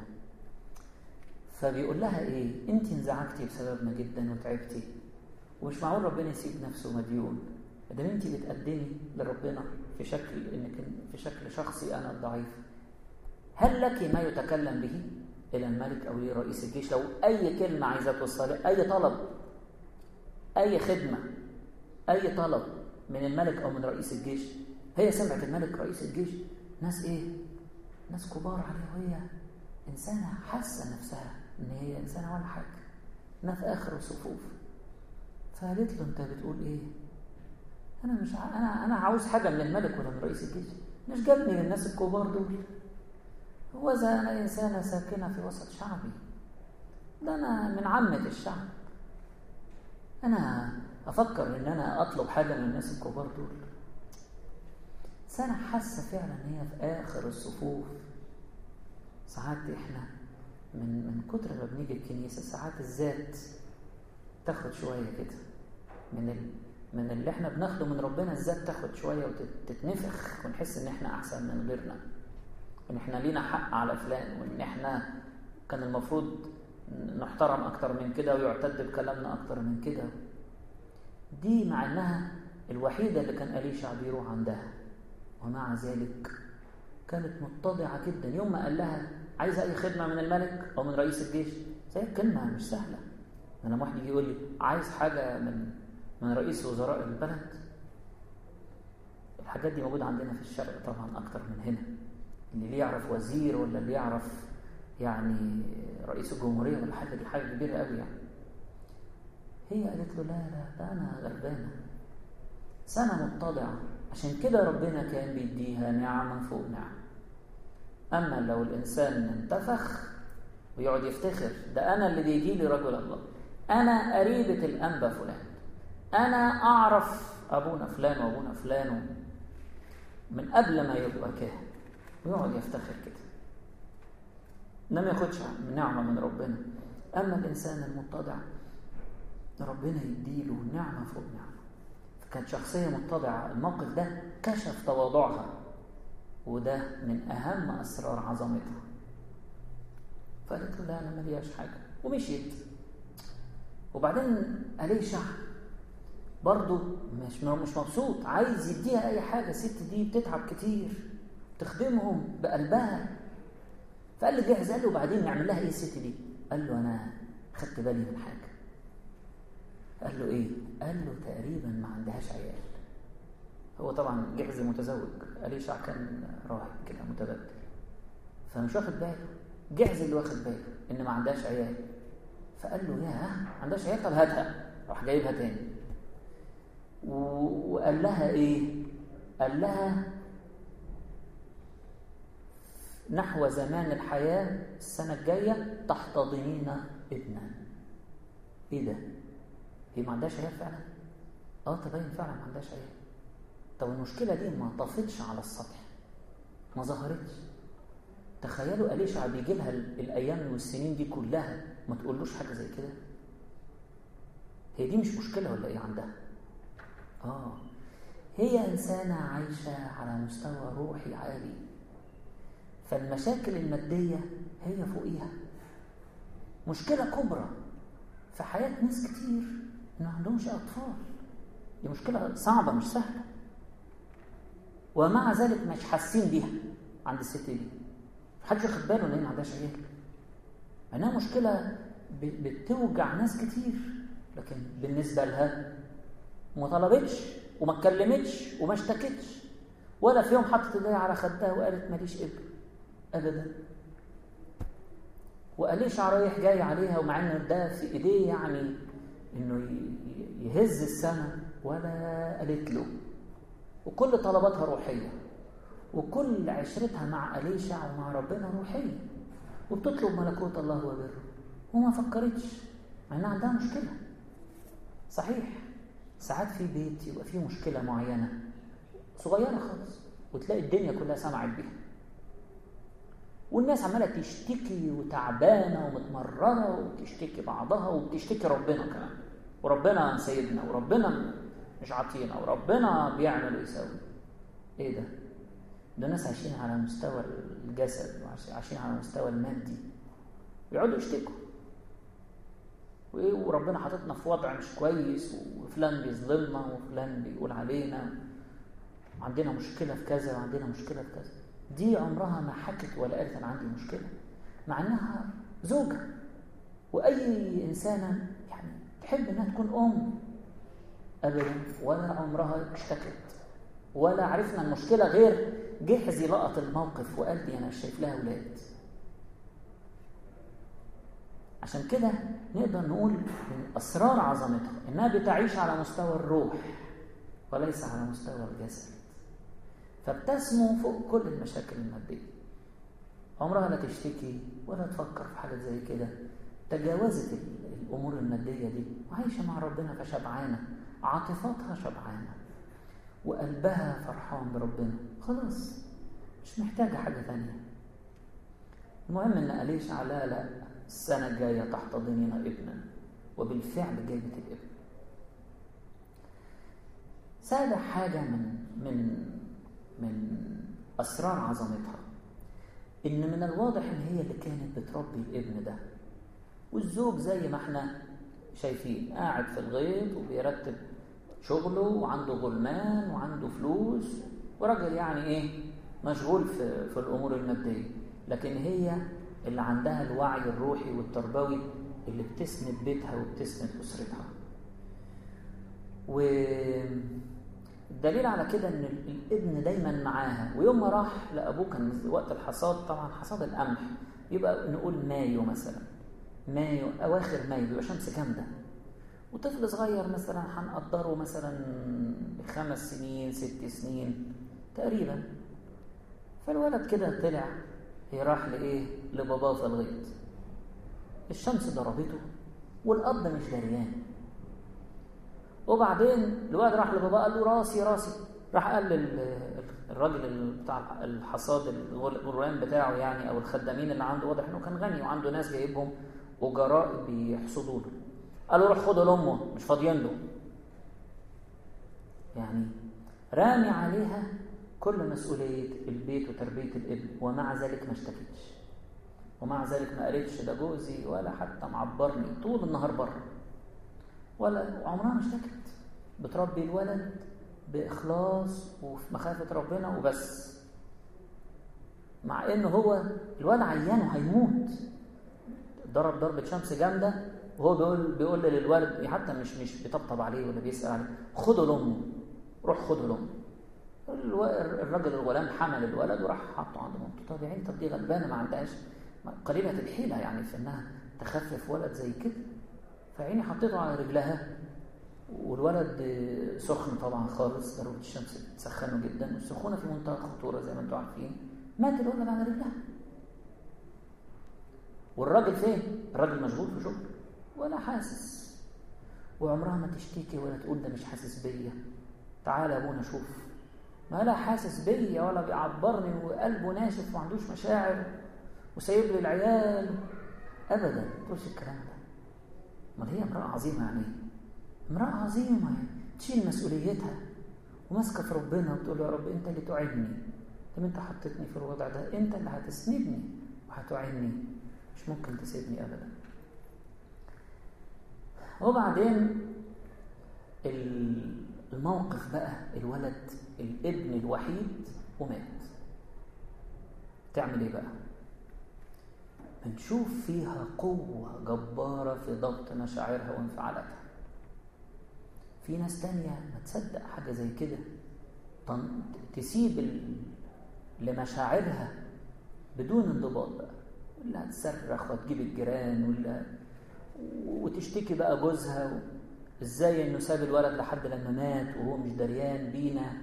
فبيقول لها ايه، انت انزعجتي بسببنا جدا وتعبتي، ومش معقول ربنا يسيب نفسه مديون. ده انت بتقدمي لربنا في شكل انك في شكل شخصي انا الضعيف. هل لك ما يتكلم به الى الملك او لرئيس الجيش؟ لو اي كلمه عايزه توصلي، اي طلب، اي خدمه، اي طلب من الملك او من رئيس الجيش. هي سمعت الملك رئيس الجيش، ناس ايه، ناس كبار عليها، وهي انسانه حاسه نفسها ان هي انسانه ولا حاجه، انا في اخر الصفوف. فقالت له انت بتقول ايه؟ انا مش ع... انا انا عاوز حاجه من الملك ولا من رئيس الجيش، مش جابني للناس الكبار دول. هو اذا انا انسانه ساكنه في وسط شعبي، ده انا من عامه الشعب، انا افكر ان انا اطلب حاجه من الناس الكبار دول؟ انسانه حاسه فعلا ان هي في اخر الصفوف. ساعات احنا من من كتر ما بنيجي الكنيسه ساعات الذات تاخد شويه كده من ال... من اللي احنا بناخده من ربنا، الذات تاخد شويه وتتنفخ، ونحس ان احنا احسن من غيرنا، وان احنا لينا حق على فلان، وان احنا كان المفروض نحترم اكتر من كده ويعتد بكلامنا اكتر من كده. دي مع انها الوحيده اللي كان أليشع بيروح عندها، ومع ذلك كانت متضعه جدا. يوم ما قال لها عايزه اي خدمه من الملك او من رئيس الجيش، زي الكلمه مش سهله. لما واحد يجي يقول لي عايز حاجه من من رئيس وزراء البلد، الحاجات دي موجوده عندنا في الشرق طبعا اكتر من هنا. اللي ليه يعرف وزير ولا اللي يعرف يعني رئيس الجمهوريه ولا حاجه، دي حاجه كبيره قوي يعني. هي قالت له لا لا ده انا غلبانه، سنه متضعه، عشان كده ربنا كان بيديها نعمه فوق نعمه. اما لو الانسان انتفخ ويقعد يفتخر، ده انا اللي بيجي لي رجل الله، انا قريبه الانبا فلان، انا اعرف ابونا فلان وابونا فلان من قبل ما يبقى كاهن، ويقعد يفتخر كده، ده ما ياخدش نعمه من ربنا. اما الانسان المتضع ربنا يديله نعمه فوق نعمه. فكانت شخصيه متضعه، الموقف ده كشف تواضعها، وده من اهم اسرار عظمتها. فقالت له لا انا ملياش حاجه، ومشيت. وبعدين أليشع برضو مش مش مبسوط، عايز يديها اي حاجه. الست دي بتتعب كتير، تخدمهم بقلبها. فقال له جهز، قال له وبعدين نعمل لها ايه الست دي؟ قال له انا خدت بالي من حاجه. قال له ايه؟ قال له تقريبا ما عندهاش عيال. هو طبعا جهز متزوج، أليشع كان راهب كده متبدل، فمش واخد باله. جهز اللي واخد باله ان ما عندهاش عيال، فقال له يا ما عندهاش عيال، طب هاتها. راح جايبها تاني وقال لها ايه؟ قال لها نحو زمان الحياة السنة الجاية تحتضنين ابنا. ايه ده؟ هي ما عندهاش عيال فعلا؟ اه تبين فعلا ما عندهاش عيال. طب المشكلة دي ما طفتش على السطح، ما ظهرتش. تخيلوا أليشع بيجي لها الأيام والسنين دي كلها ما تقولوش حاجة زي كده. هي دي مش مشكلة ولا ايه عندها؟ آه هي إنسانة عايشة على مستوى روحي عالي، فالمشاكل المادية هي فوقيها. مشكلة كبرى في حياة ناس كتير إن ما عندهمش أطفال، دي مشكلة صعبة مش سهلة، ومع ذلك مش حاسين بيها عند الست دي، محدش ياخد باله إن هي ما عندهاش عيال، إنها مشكلة بتوجع ناس كتير، لكن بالنسبة لها ما طلبتش وما اتكلمتش وما اشتكتش، ولا في يوم حطت ايديها على خدها وقالت ماليش ابن ابدا. وأليشع رايح جاي عليها، ومع ان ده في ايديه يعني انه يهز السماء، ولا قالت له. وكل طلباتها روحيه، وكل عشرتها مع أليشع ومع ربنا روحيه، وبتطلب ملكوت الله وبره، وما فكرتش مع انها عندها مشكله. صحيح ساعات في بيت يبقى فيه مشكله معينه صغيره خالص، وتلاقي الدنيا كلها سمعت بيها، والناس عماله تشتكي وتعبانه ومتمرره، وتشتكي بعضها وبتشتكي ربنا كمان، وربنا سيدنا، وربنا مش عاطينا، وربنا بيعمل ويسوي. ايه ده؟ ده ناس عايشين على مستوى الجسد وعايشين على مستوى المادي، ويقعدوا يشتكوا، وايه وربنا حاططنا في وضع مش كويس، وفلان بيظلمنا، وفلان بيقول علينا، عندنا مشكله في كذا، وعندنا مشكله في كذا. دي عمرها ما حكت ولا قالت انا عندي مشكله، مع انها زوجه، واي انسانه يعني تحب انها تكون ام ابدا، ولا عمرها اشتكت، ولا عرفنا المشكله غير جحزي لقط الموقف وقال لي انا شايف لها اولاد. عشان كده نقدر نقول من اسرار عظمتها انها بتعيش على مستوى الروح وليس على مستوى الجسد، فبتسمو فوق كل المشاكل الماديه، عمرها لا تشتكي ولا تفكر في حاجه زي كده، تجاوزت الامور الماديه دي وعايشه مع ربنا، فشبعانه، عاطفتها شبعانه، وقلبها فرحان بربنا، خلاص مش محتاجه حاجه ثانيه. المهم ان أليشع لا لا السنه الجايه تحتضنين ابنا، وبالفعل جابت الابن. سابع حاجه من من من اسرار عظمتها ان من الواضح ان هي اللي كانت بتربي الابن ده، والزوج زي ما احنا شايفين قاعد في الغيط وبيرتب شغله وعنده غلمان وعنده فلوس، وراجل يعني ايه مشغول في في الامور الماديه، لكن هي اللي عندها الوعي الروحي والتربوي اللي بتسند بيتها وبتسند اسرتها. والدليل على كده ان الابن دايما معاها. ويوم ما راح لابوه كان وقت الحصاد، طبعا حصاد القمح يبقى نقول مايو مثلا، مايو اواخر مايو، بيبقى شمس جامده، وطفل صغير مثلا هنقدره مثلا بخمس سنين ست سنين تقريبا. فالولد كده طلع راح لايه لباباه في الغيط، الشمس ضربته والاب مش دريان، وبعدين الولد راح لباباه قال له راسي راسي، راح قال للراجل بتاع الحصاد الغلام بتاعه يعني او الخدامين اللي عنده، واضح انه كان غني وعنده ناس جايبهم اجراء بيحصدوا له، قال له روح خده لامه مش فاضيين له. يعني رامي عليها كل مسؤوليه البيت وتربيه الابن، ومع ذلك ما اشتكتش، ومع ذلك ما قالتش ده جوزي، ولا حتى معبرني طول النهار بره، ولا عمرها ما اشتكت. بتربي الولد باخلاص وفي مخافه ربنا وبس، مع انه هو الولد عيانه هيموت، ضرب ضربه شمس جامده، وهو بيقول بيقول للولد حتى مش مش بيطبطب عليه ولا بيسال عليه، خده لامه، روح خده لامه. الراجل الغلام حمل الولد وراح حطه عند مامته. طب يعني طب دي غلبانه ما عندهاش قليله الحيله يعني في انها تخفف ولد زي كده، فعيني حطيته على رجلها، والولد سخن طبعا خالص، ضربه الشمس تسخنه جدا، والسخونه في منتهى الخطوره زي ما انتم عارفين، مات الولد على رجلها. والراجل فين؟ الراجل مشغول في شغله ولا حاسس، وعمرها ما تشتكي ولا تقول ده مش حاسس بيا، تعالى يا ابونا شوف، ما لا حاسس بيا ولا بيعبرني، وقلبه ناشف وما عندوش مشاعر وسايب لي العيال ابدا، ما تقولش الكلام ده. امال هي امراه عظيمه يعني، امراه عظيمه يعني تشيل مسؤوليتها وماسكه في ربنا وتقول له يا رب انت اللي تعيني، طب انت حطيتني في الوضع ده، انت اللي هتسندني وهتعيني، مش ممكن تسيبني ابدا. وبعدين الموقف بقى، الولد الابن الوحيد ومات، تعمل ايه بقى؟ بنشوف فيها قوة جبارة في ضبط مشاعرها وانفعالاتها. في ناس تانية ما تصدق حاجة زي كده، تسيب لمشاعرها بدون انضباط بقى، ولا هتصرخ وتجيب الجيران، ولا وتشتكي بقى جوزها ازاي انه ساب الولد لحد لما مات وهو مش دريان بينا.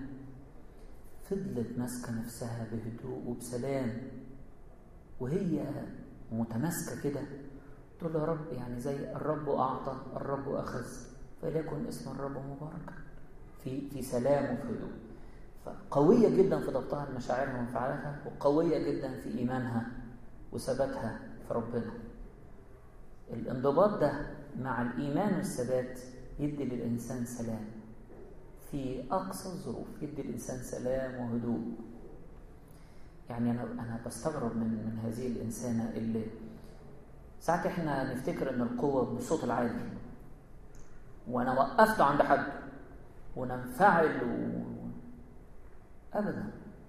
فضلت ماسكه نفسها بهدوء وبسلام، وهي متماسكه كده تقول يا رب، يعني زي الرب اعطى الرب اخذ، فليكن اسم الرب مباركا، في في سلام وفي هدوء. فقويه جدا في ضبطها لمشاعرها وانفعالاتها، وقويه جدا في ايمانها وثباتها في ربنا. الانضباط ده مع الايمان والثبات يدي للانسان سلام في اقصى الظروف، يدي الانسان سلام وهدوء. يعني انا انا بستغرب من من هذه الانسانه اللي ساعات احنا نفتكر ان القوه بالصوت العالي، وانا وقفته عند حد وننفعل و... ابدا.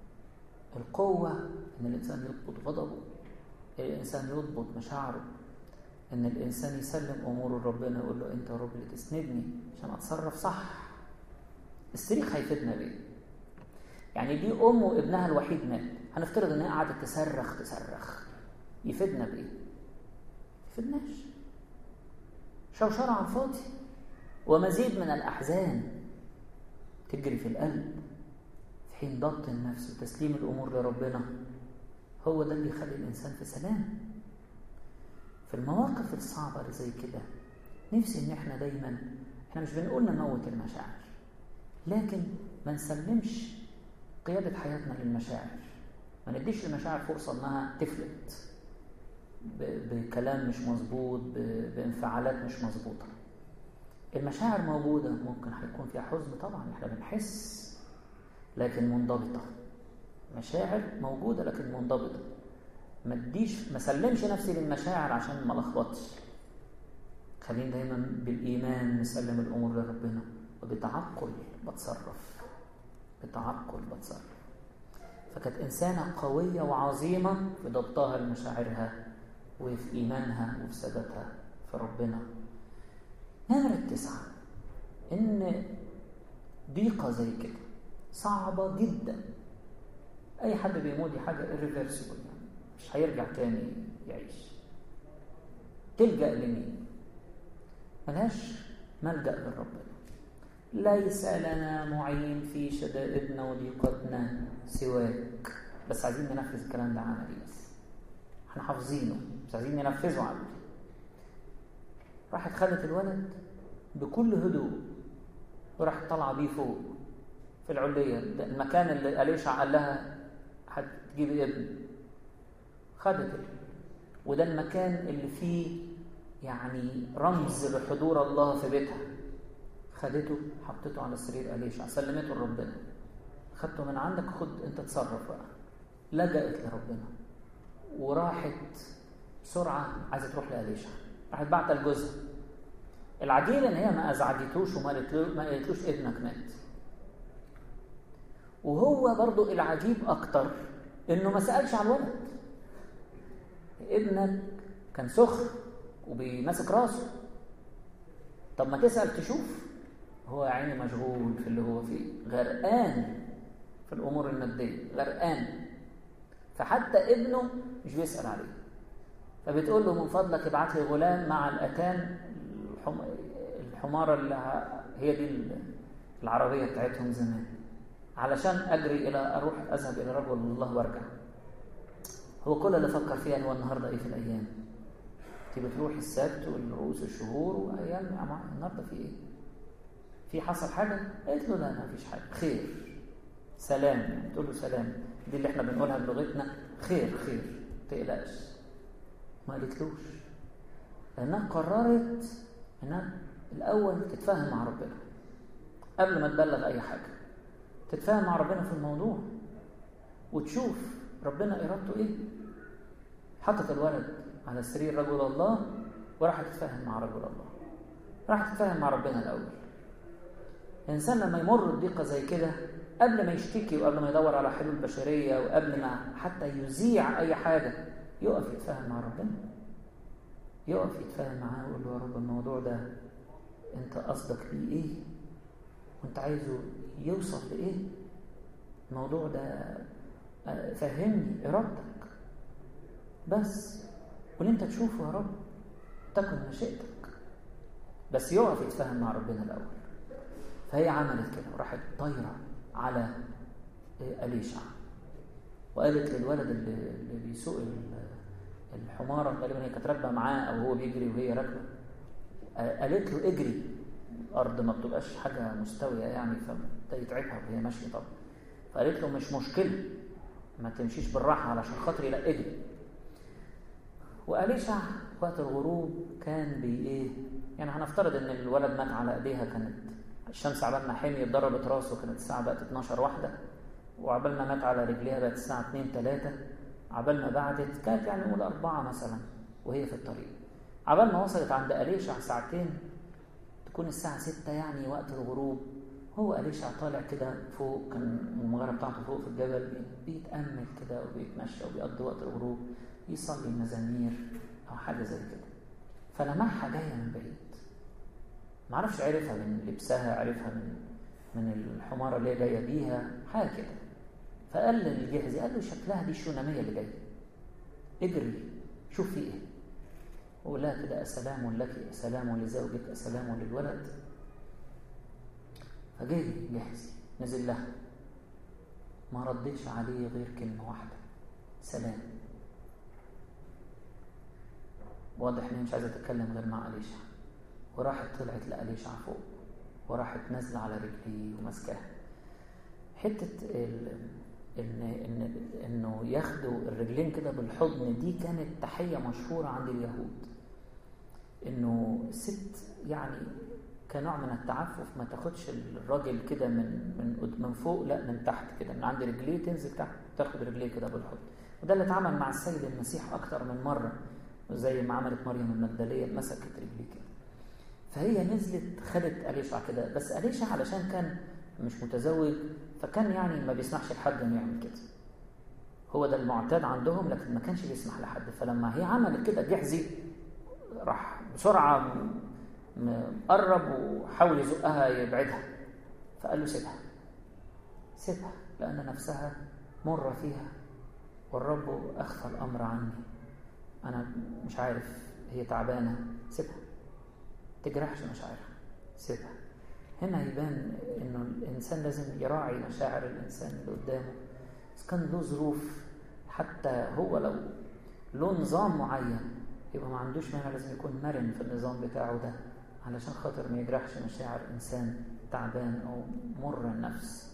القوه ان الانسان يضبط غضبه، الانسان يضبط مشاعره، ان الانسان يسلم اموره لربنا، يقول له انت يا رب اللي تسندني عشان اتصرف صح. الصريخ هيفيدنا بيه. يعني دي ام وابنها الوحيد مات، هنفترض ان هي قعدت تصرخ تصرخ، يفيدنا بايه؟ يفيدناش. شوشره عن فاضي ومزيد من الاحزان تجري في القلب، في حين ضبط النفس وتسليم الامور لربنا هو ده اللي يخلي الانسان في سلام. في المواقف الصعبه اللي زي كده نفسي ان احنا دايما، احنا مش بنقول نموت المشاعر، لكن ما نسلمش قياده حياتنا للمشاعر، ما نديش للمشاعر فرصه انها تفلت بكلام مش مظبوط، بانفعالات مش مظبوطه. المشاعر موجوده، ممكن هيكون فيها حزن طبعا، احنا بنحس، لكن منضبطه. مشاعر موجوده لكن منضبطه. ما اديش ما سلمش نفسي للمشاعر عشان ما لخبطش. خلينا دايما بالايمان نسلم الامور لربنا، وبتعقل بتصرف، بتعقل بتصرف. فكانت انسانه قويه وعظيمه في ضبطها لمشاعرها وفي ايمانها وفي ثباتها في ربنا. نمرة تسعة، ان ضيقه زي كده صعبه جدا. اي حد بيموت دي حاجه irreversible، يعني مش هيرجع تاني يعيش. تلجأ لمين؟ ملهاش ملجأ لربنا. ليس لنا معين في شدائدنا وضيقتنا سواك. بس عايزين ننفذ الكلام ده عملي، بس احنا حافظينه بس عايزين ننفذه عملي. راحت خدت الولد بكل هدوء وراحت طالعه بيه فوق في العليه، المكان اللي أليشع قال لها هتجيبي ابن. خدته، وده المكان اللي فيه يعني رمز لحضور الله في بيتها. خدته حطته على سرير أليشع، سلمته لربنا. خدته من عندك، خد انت تصرف بقى. لجأت لربنا وراحت بسرعه عايزه تروح لأليشع، راحت بعتها لجوزها. العجيب ان هي ما ازعجتوش وما ما قالتلوش ابنك مات. وهو برضو العجيب اكتر انه ما سالش على الولد. ابنك كان سخر وبيمسك راسه، طب ما تسال تشوف. هو يا عيني مشغول في اللي هو فيه، غرقان في الامور الماديه، غرقان. فحتى ابنه مش بيسال عليه. فبتقول له من فضلك ابعت لي غلام مع الاتان، الحماره اللي هي دي العربيه بتاعتهم زمان، علشان اجري الى اروح اذهب الى رجل الله وارجع. هو كل اللي فكر فيها هو النهارده ايه في الايام. انت بتروح السبت والرؤوس الشهور وايام، النهارده في ايه؟ في حصل حاجه؟ قالت له لا ما فيش حاجه، خير سلام. تقول له سلام، دي اللي احنا بنقولها بلغتنا، خير خير ما تقلقش. ما قالتلوش، لانها قررت انها الاول تتفاهم مع ربنا، قبل ما تبلغ أي حاجة، تتفاهم مع ربنا في الموضوع وتشوف ربنا إرادته إيه. حطت الولد على سرير رجل الله وراح تتفاهم مع رجل الله، راح تتفاهم مع ربنا الأول. الإنسان لما يمر بضيقة زي كده، قبل ما يشتكي وقبل ما يدور على حلول بشرية وقبل ما حتى يذيع أي حاجة، يقف يتفاهم مع ربنا، يقف يتفاهم معاه ويقول له: يا رب الموضوع ده أنت قصدك بيه إيه؟ وأنت عايزه يوصل لإيه؟ الموضوع ده فهمني إرادتك بس، واللي أنت تشوفه يا رب تكن مشيئتك. بس يقف يتفاهم مع ربنا الأول. فهي عملت كده وراحت طايرة على أليشع وقالت للولد اللي, اللي بيسوق الحمارة، غالبا هي كانت راكبة معاه أو هو بيجري وهي راكبة، قالت له: اجري. الأرض ما بتبقاش حاجة مستوية يعني، فيتعبها وهي ماشية طبعا. فقالت له: مش مشكلة، ما تمشيش بالراحة علشان خاطري، لا اجري. وأليشع وقت الغروب كان بي ايه يعني، هنفترض ان الولد مات على ايديها، كانت الشمس عبال ما حمي اتضربت راسه، كانت الساعة بقت اتناشر واحدة، وعبال ما مات على رجليها بقت الساعة اتنين تلاتة، عبال ما بعدت كانت يعني نقول أربعة مثلا وهي في الطريق. عبال ما وصلت عند أليشع ساعتين، تكون الساعة ستة يعني وقت الغروب. هو أليشع طالع كده فوق، كان المغارة بتاعته فوق في الجبل، بيتأمل كده وبيتمشى وبيقضي وقت الغروب، يصلي المزامير أو حاجة زي كده. فلمحها جاية من بعيد، معرفش عرفها من لبسها، عرفها من من الحمارة اللي جاية بيها، حاجة كده. فقال للجحزي، قال له: شكلها دي الشونامية اللي جاية، اجري شوف في ايه. وقال لها كده: أسلام لك، أسلام لزوجك، أسلام للولد. فجري جحزي نزل لها، ما رديش عليه غير كلمة واحدة: سلام. واضح ان هي مش عايزة تتكلم غير مع أليشع. وراحت طلعت لأليشع فوق، وراحت نازلة على رجليه ومسكاها. حتة ال... إن... إن... إنه ياخدوا الرجلين كده بالحضن، دي كانت تحية مشهورة عند اليهود، إنه الست يعني كنوع من التعفف ما تاخدش الراجل كده من من من فوق، لا من تحت كده، من عند رجليه تنزل تحت تاخد رجليه كده بالحضن. وده اللي اتعمل مع السيد المسيح أكتر من مرة، زي ما عملت مريم المجدلية، مسكت رجليه كده. فهي نزلت خدت أليشع كده. بس أليشع علشان كان مش متزوج، فكان يعني ما بيسمحش لحد انه يعمل كده، هو ده المعتاد عندهم، لكن ما كانش بيسمح لحد. فلما هي عملت كده، جحزي راح بسرعة قرب وحاول يزقها يبعدها، فقال له: سيبها سيبها، لأن نفسها مرة فيها، والرب أخفى الأمر عني، أنا مش عارف هي تعبانة، سيبها، تجرحش مشاعرها، سيبها. هنا يبان إنه الإنسان لازم يراعي مشاعر الإنسان اللي قدامه، إذا كان له ظروف، حتى هو لو له نظام معين يبقى ما عندوش مانع، لازم يكون مرن في النظام بتاعه ده علشان خاطر ما يجرحش مشاعر إنسان تعبان أو مر النفس.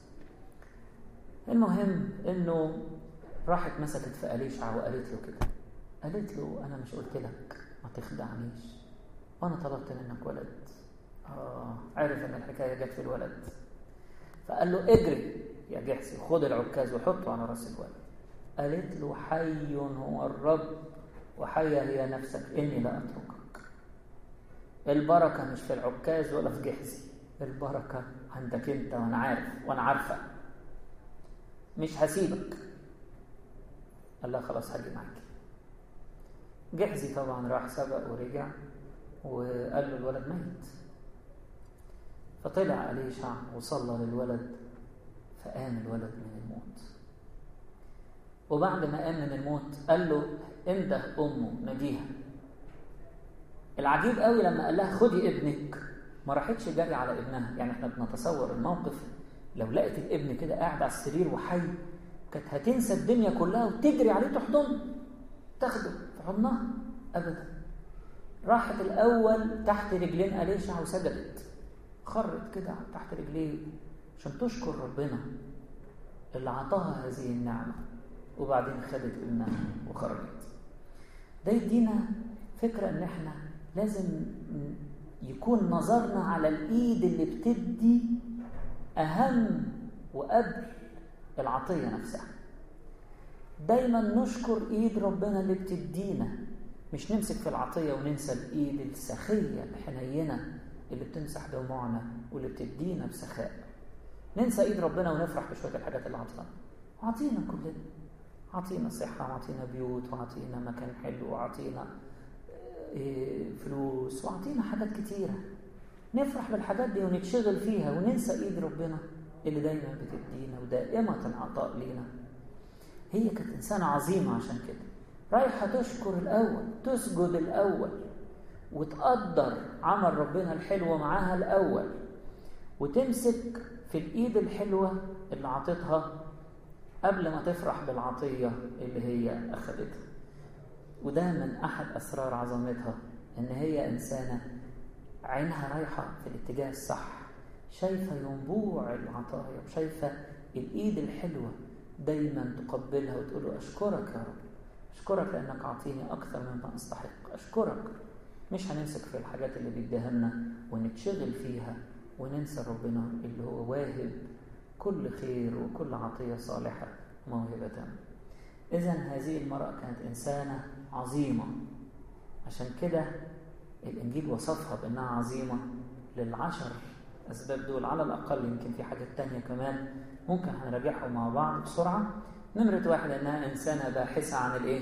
المهم إنه راحت مسكت في أليشع وقالت له كده، قالت له: أنا مش قلت لك ما تخدعنيش، وأنا طلبت منك ولد. آه عرف إن الحكاية جت في الولد، فقال له: اجري يا جحسي، خد العكاز وحطه على رأس الولد. قالت له: حي هو الرب وحيا هي نفسك، إني لا أتركك. البركة مش في العكاز ولا في جحسي، البركة عندك أنت، وأنا عارف وأنا عارفة، مش هسيبك. قال لها: خلاص هاجي معاك. جحزي طبعا راح سبق ورجع وقال له: الولد ميت. فطلع أليشع وصلى للولد، فقام الولد من الموت. وبعد ما قام من الموت قال له: انده أمه ناديها. العجيب قوي لما قال لها: خدي ابنك، ما راحتش جري على ابنها. يعني احنا بنتصور الموقف، لو لقت الابن كده قاعد على السرير وحي، كانت هتنسى الدنيا كلها وتجري عليه تحضنه تاخده في حضنها. أبدا، راحت الأول تحت رجلين أليشع وسجدت، خرت كده تحت رجليه عشان تشكر ربنا اللي عطاها هذه النعمة، وبعدين خدت ابنها وخرجت. ده يدينا فكرة ان احنا لازم يكون نظرنا على الايد اللي بتدي أهم وقبل العطية نفسها. دايما نشكر إيد ربنا اللي بتدينا، مش نمسك في العطية وننسى الإيد السخية الحنينة اللي بتمسح دموعنا واللي بتدينا بسخاء. ننسى إيد ربنا ونفرح بشوية الحاجات اللي عطانا. عطينا كلنا، عطينا صحة وعطينا بيوت وعطينا مكان حلو وعطينا فلوس وعطينا حاجات كتيرة. نفرح بالحاجات دي ونتشغل فيها وننسى إيد ربنا اللي دايما بتدينا ودائمة العطاء لينا. هي كانت إنسانة عظيمة، عشان كده رايحة تشكر الأول، تسجد الأول، وتقدر عمل ربنا الحلو معاها الأول، وتمسك في الإيد الحلوة اللي عطتها قبل ما تفرح بالعطية اللي هي أخذتها. وده من أحد أسرار عظمتها، إن هي إنسانة عينها رايحة في الاتجاه الصح، شايفة ينبوع العطايا وشايفة الإيد الحلوة، دايما تقبلها وتقوله أشكرك يا رب، أشكرك لأنك عطيني أكثر مما أستحق، أشكرك. مش هنمسك في الحاجات اللي بيديها لنا ونتشغل فيها وننسى ربنا اللي هو واهب كل خير وكل عطية صالحة موهبة. إذن هذه المرأة كانت إنسانة عظيمة، عشان كده الإنجيل وصفها بأنها عظيمة للعشر أسباب دول على الأقل. يمكن في حاجات تانية كمان ممكن هنراجعهم مع بعض بسرعة. نمرة واحد إنها إنسانة باحثة عن الإيه؟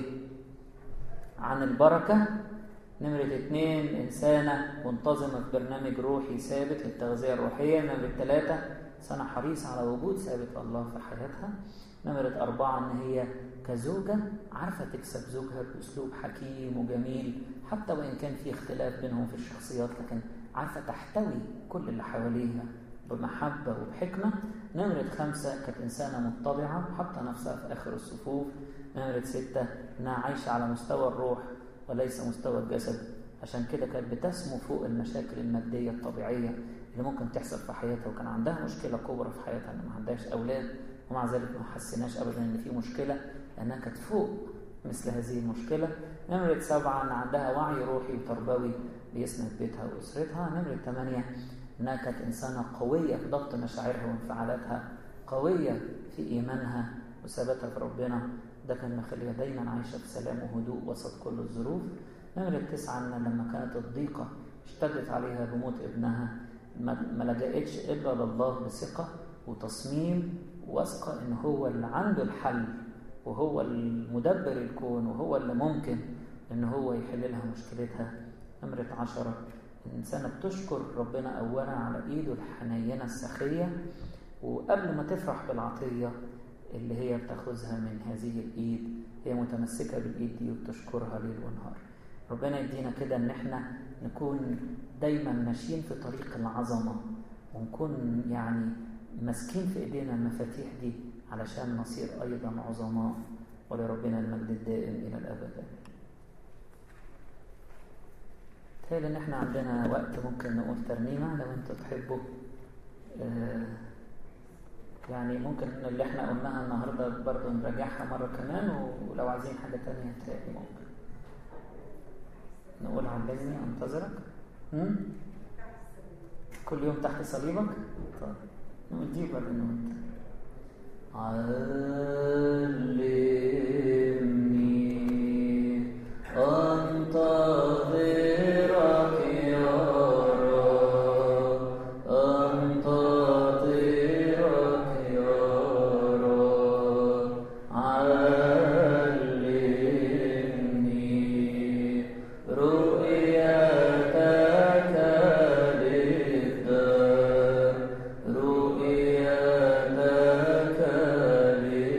عن البركة. نمرة اتنين إنسانة منتظمة في برنامج روحي ثابت للتغذية الروحية. نمرة ثلاثة إنسانة حريصة على وجود ثابت الله في حياتها. نمرة أربعة إن هي كزوجة عارفة تكسب زوجها بأسلوب حكيم وجميل، حتى وإن كان في اختلاف بينهم في الشخصيات، لكن عارفة تحتوي كل اللي حواليها بمحبة وبحكمة. نمرة خمسة كانت إنسانة متضعة حتى نفسها في آخر الصفوف. نمرة ستة إنها عايشة على مستوى الروح وليس مستوى الجسد، عشان كده كانت بتسمو فوق المشاكل المادية الطبيعية اللي ممكن تحصل في حياتها. وكان عندها مشكلة كبرى في حياتها إن ما عندهاش أولاد، ومع ذلك ما حسيناش أبدا إن في مشكلة، لأنها كانت فوق مثل هذه المشكلة. نمرة سبعة إن عندها وعي روحي وتربوي بيسند بيتها وأسرتها. نمرة ثمانية إنها كانت إنسانة قوية في ضبط مشاعرها وانفعالاتها، قوية في إيمانها وثباتها في ربنا. ده كان مخليها دايما عايشة في سلام وهدوء وسط كل الظروف. نمرة تسعة إن لما كانت الضيقة اشتدت عليها بموت ابنها ما لجأتش إلا لله بثقة وتصميم، واثقة إن هو اللي عنده الحل وهو المدبر الكون وهو اللي ممكن إن هو يحل لها مشكلتها. نمرة عشرة الإنسانة بتشكر ربنا أولا على إيده الحنينة السخية، وقبل ما تفرح بالعطية اللي هي بتاخذها من هذه الإيد هي متمسكة بالإيد دي وبتشكرها ليل ونهار. ربنا يدينا كده إن احنا نكون دايما ماشيين في طريق العظمة، ونكون يعني ماسكين في إيدينا المفاتيح دي علشان نصير أيضا عظماء، ولربنا المجد الدائم إلى الأبد. تخيل إن احنا عندنا وقت ممكن نقول ترنيمة لو انتوا تحبوا. آه يعني ممكن اللي احنا قلناها النهاردة برضو نراجعها مرة كمان، ولو عايزين حاجة تانية تلاقي ممكن نقول علمني أنتظرك. هم؟ كل يوم تحت صليبك. طيب نقول دي برضو نقول علمني أنتظرك يا رب، أنتظرك يا رب، علمني رؤيتك للدار، رؤيتك للدار.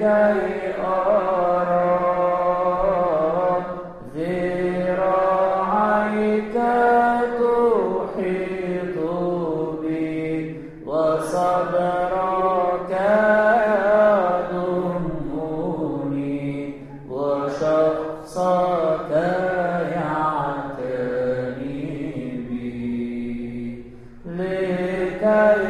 لكي أرى ذراعيك تحيط بي وصدرك يضمني وشخصك يعتني بي لكي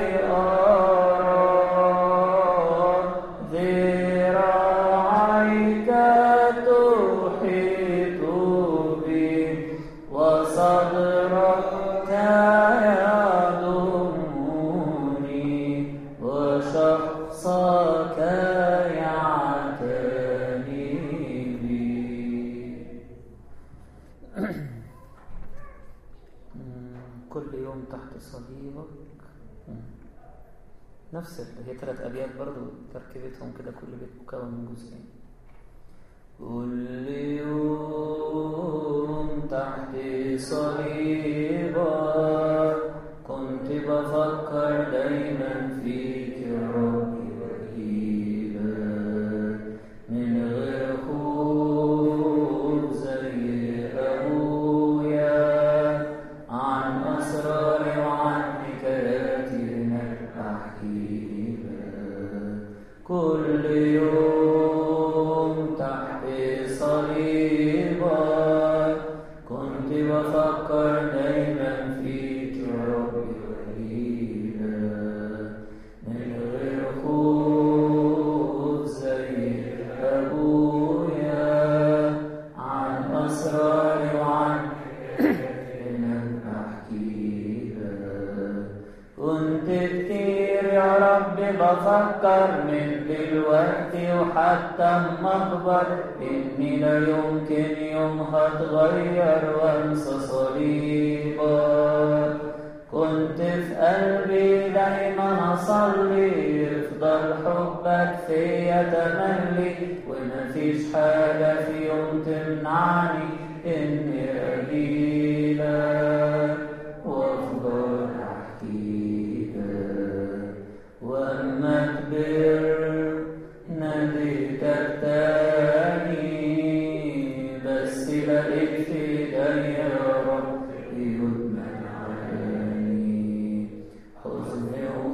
كل يوم تحت صليبك. نفس هي ثلاث أبيات برضو تركيبتهم كده، كل بيت مكون من جزئين. كل يوم تحت صليبك كنت بفكر دايما فيك يا ربي وإيدك من غير خوف زي أبويا عن أسراري وعن حكاياتي هناك أحكيها. كل يوم تحت صليبك كنت بفكر دايما فيك يا ربي وإيدك من غير خوف زي أبويا عن أسراري وعن كنت كتير يا رب بفكر من دلوقتي وحتى اما اكبر اني لا يمكن يوم هتغير وانسى صليبك. كنت في قلبي دايما اصلي يفضل حبك فيا تملي ومفيش حاجه في يوم تمنعني اني اجيلك وافضل وأما كبر ناديتك تاني بس لقيت في ايديا يا رب يدمعني حزن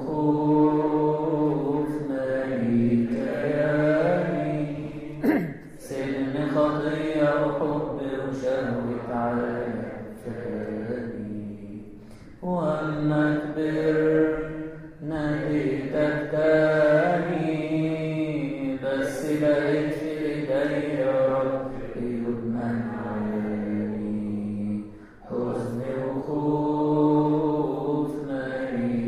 وخوف مالي كياني سجن خطية وحب وشهوة عالم. وأما كبر ناديتك تاني بس لقيت في ايديا يا رب يدمعني حزن وخوف مالي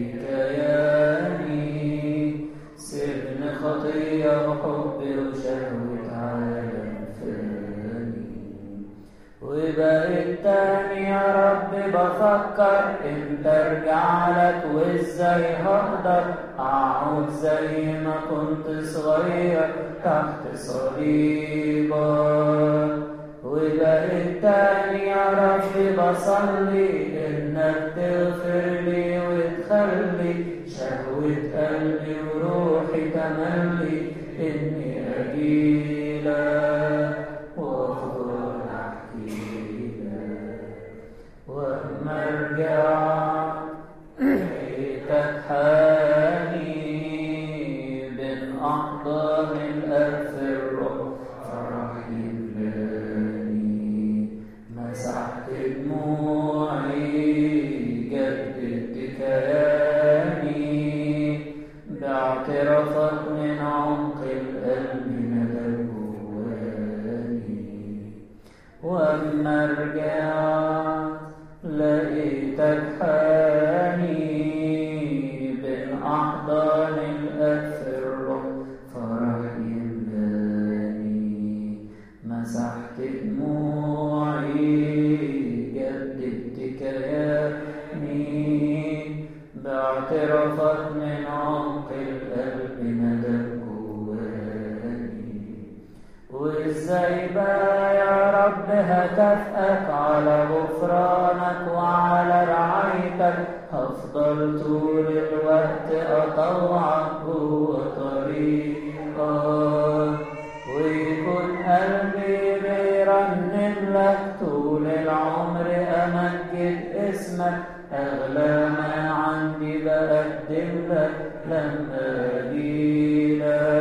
كياني سجن خطية وحب وشهوة عالم فاني. وبقيت تاني يا رب بفكر انت ارجع لك وازاي هقدر اقعد زي ما كنت صغير تحت صليبك. وبقيت تاني يا رب بصلي انك تغفر لي وتخلي شهوة قلبي وروحي تملي اني اجيلك وافضل احكيلك. وأما رجعت لقيتك حالي بين أحضان الألف الروح فرح يملاني مسحت دموعي جددت كياني باعترافك من عمق القلب ندى جواني. وأما رجعت لقيتك حاني بين أحضان الألف الروح فرح يملاني مسحت دموعي جددت كياني باعترافك من عمق القلب ندى جواني. وازاي بقى يا رب هكافئك على غفرانك وعلى رعايتك هفضل طول الوقت اطوعك جوه طريقك. قلبي بيرنم لك طول العمر أمجد اسمك، أغلى ما عندي بقدم لك لما أجيلك.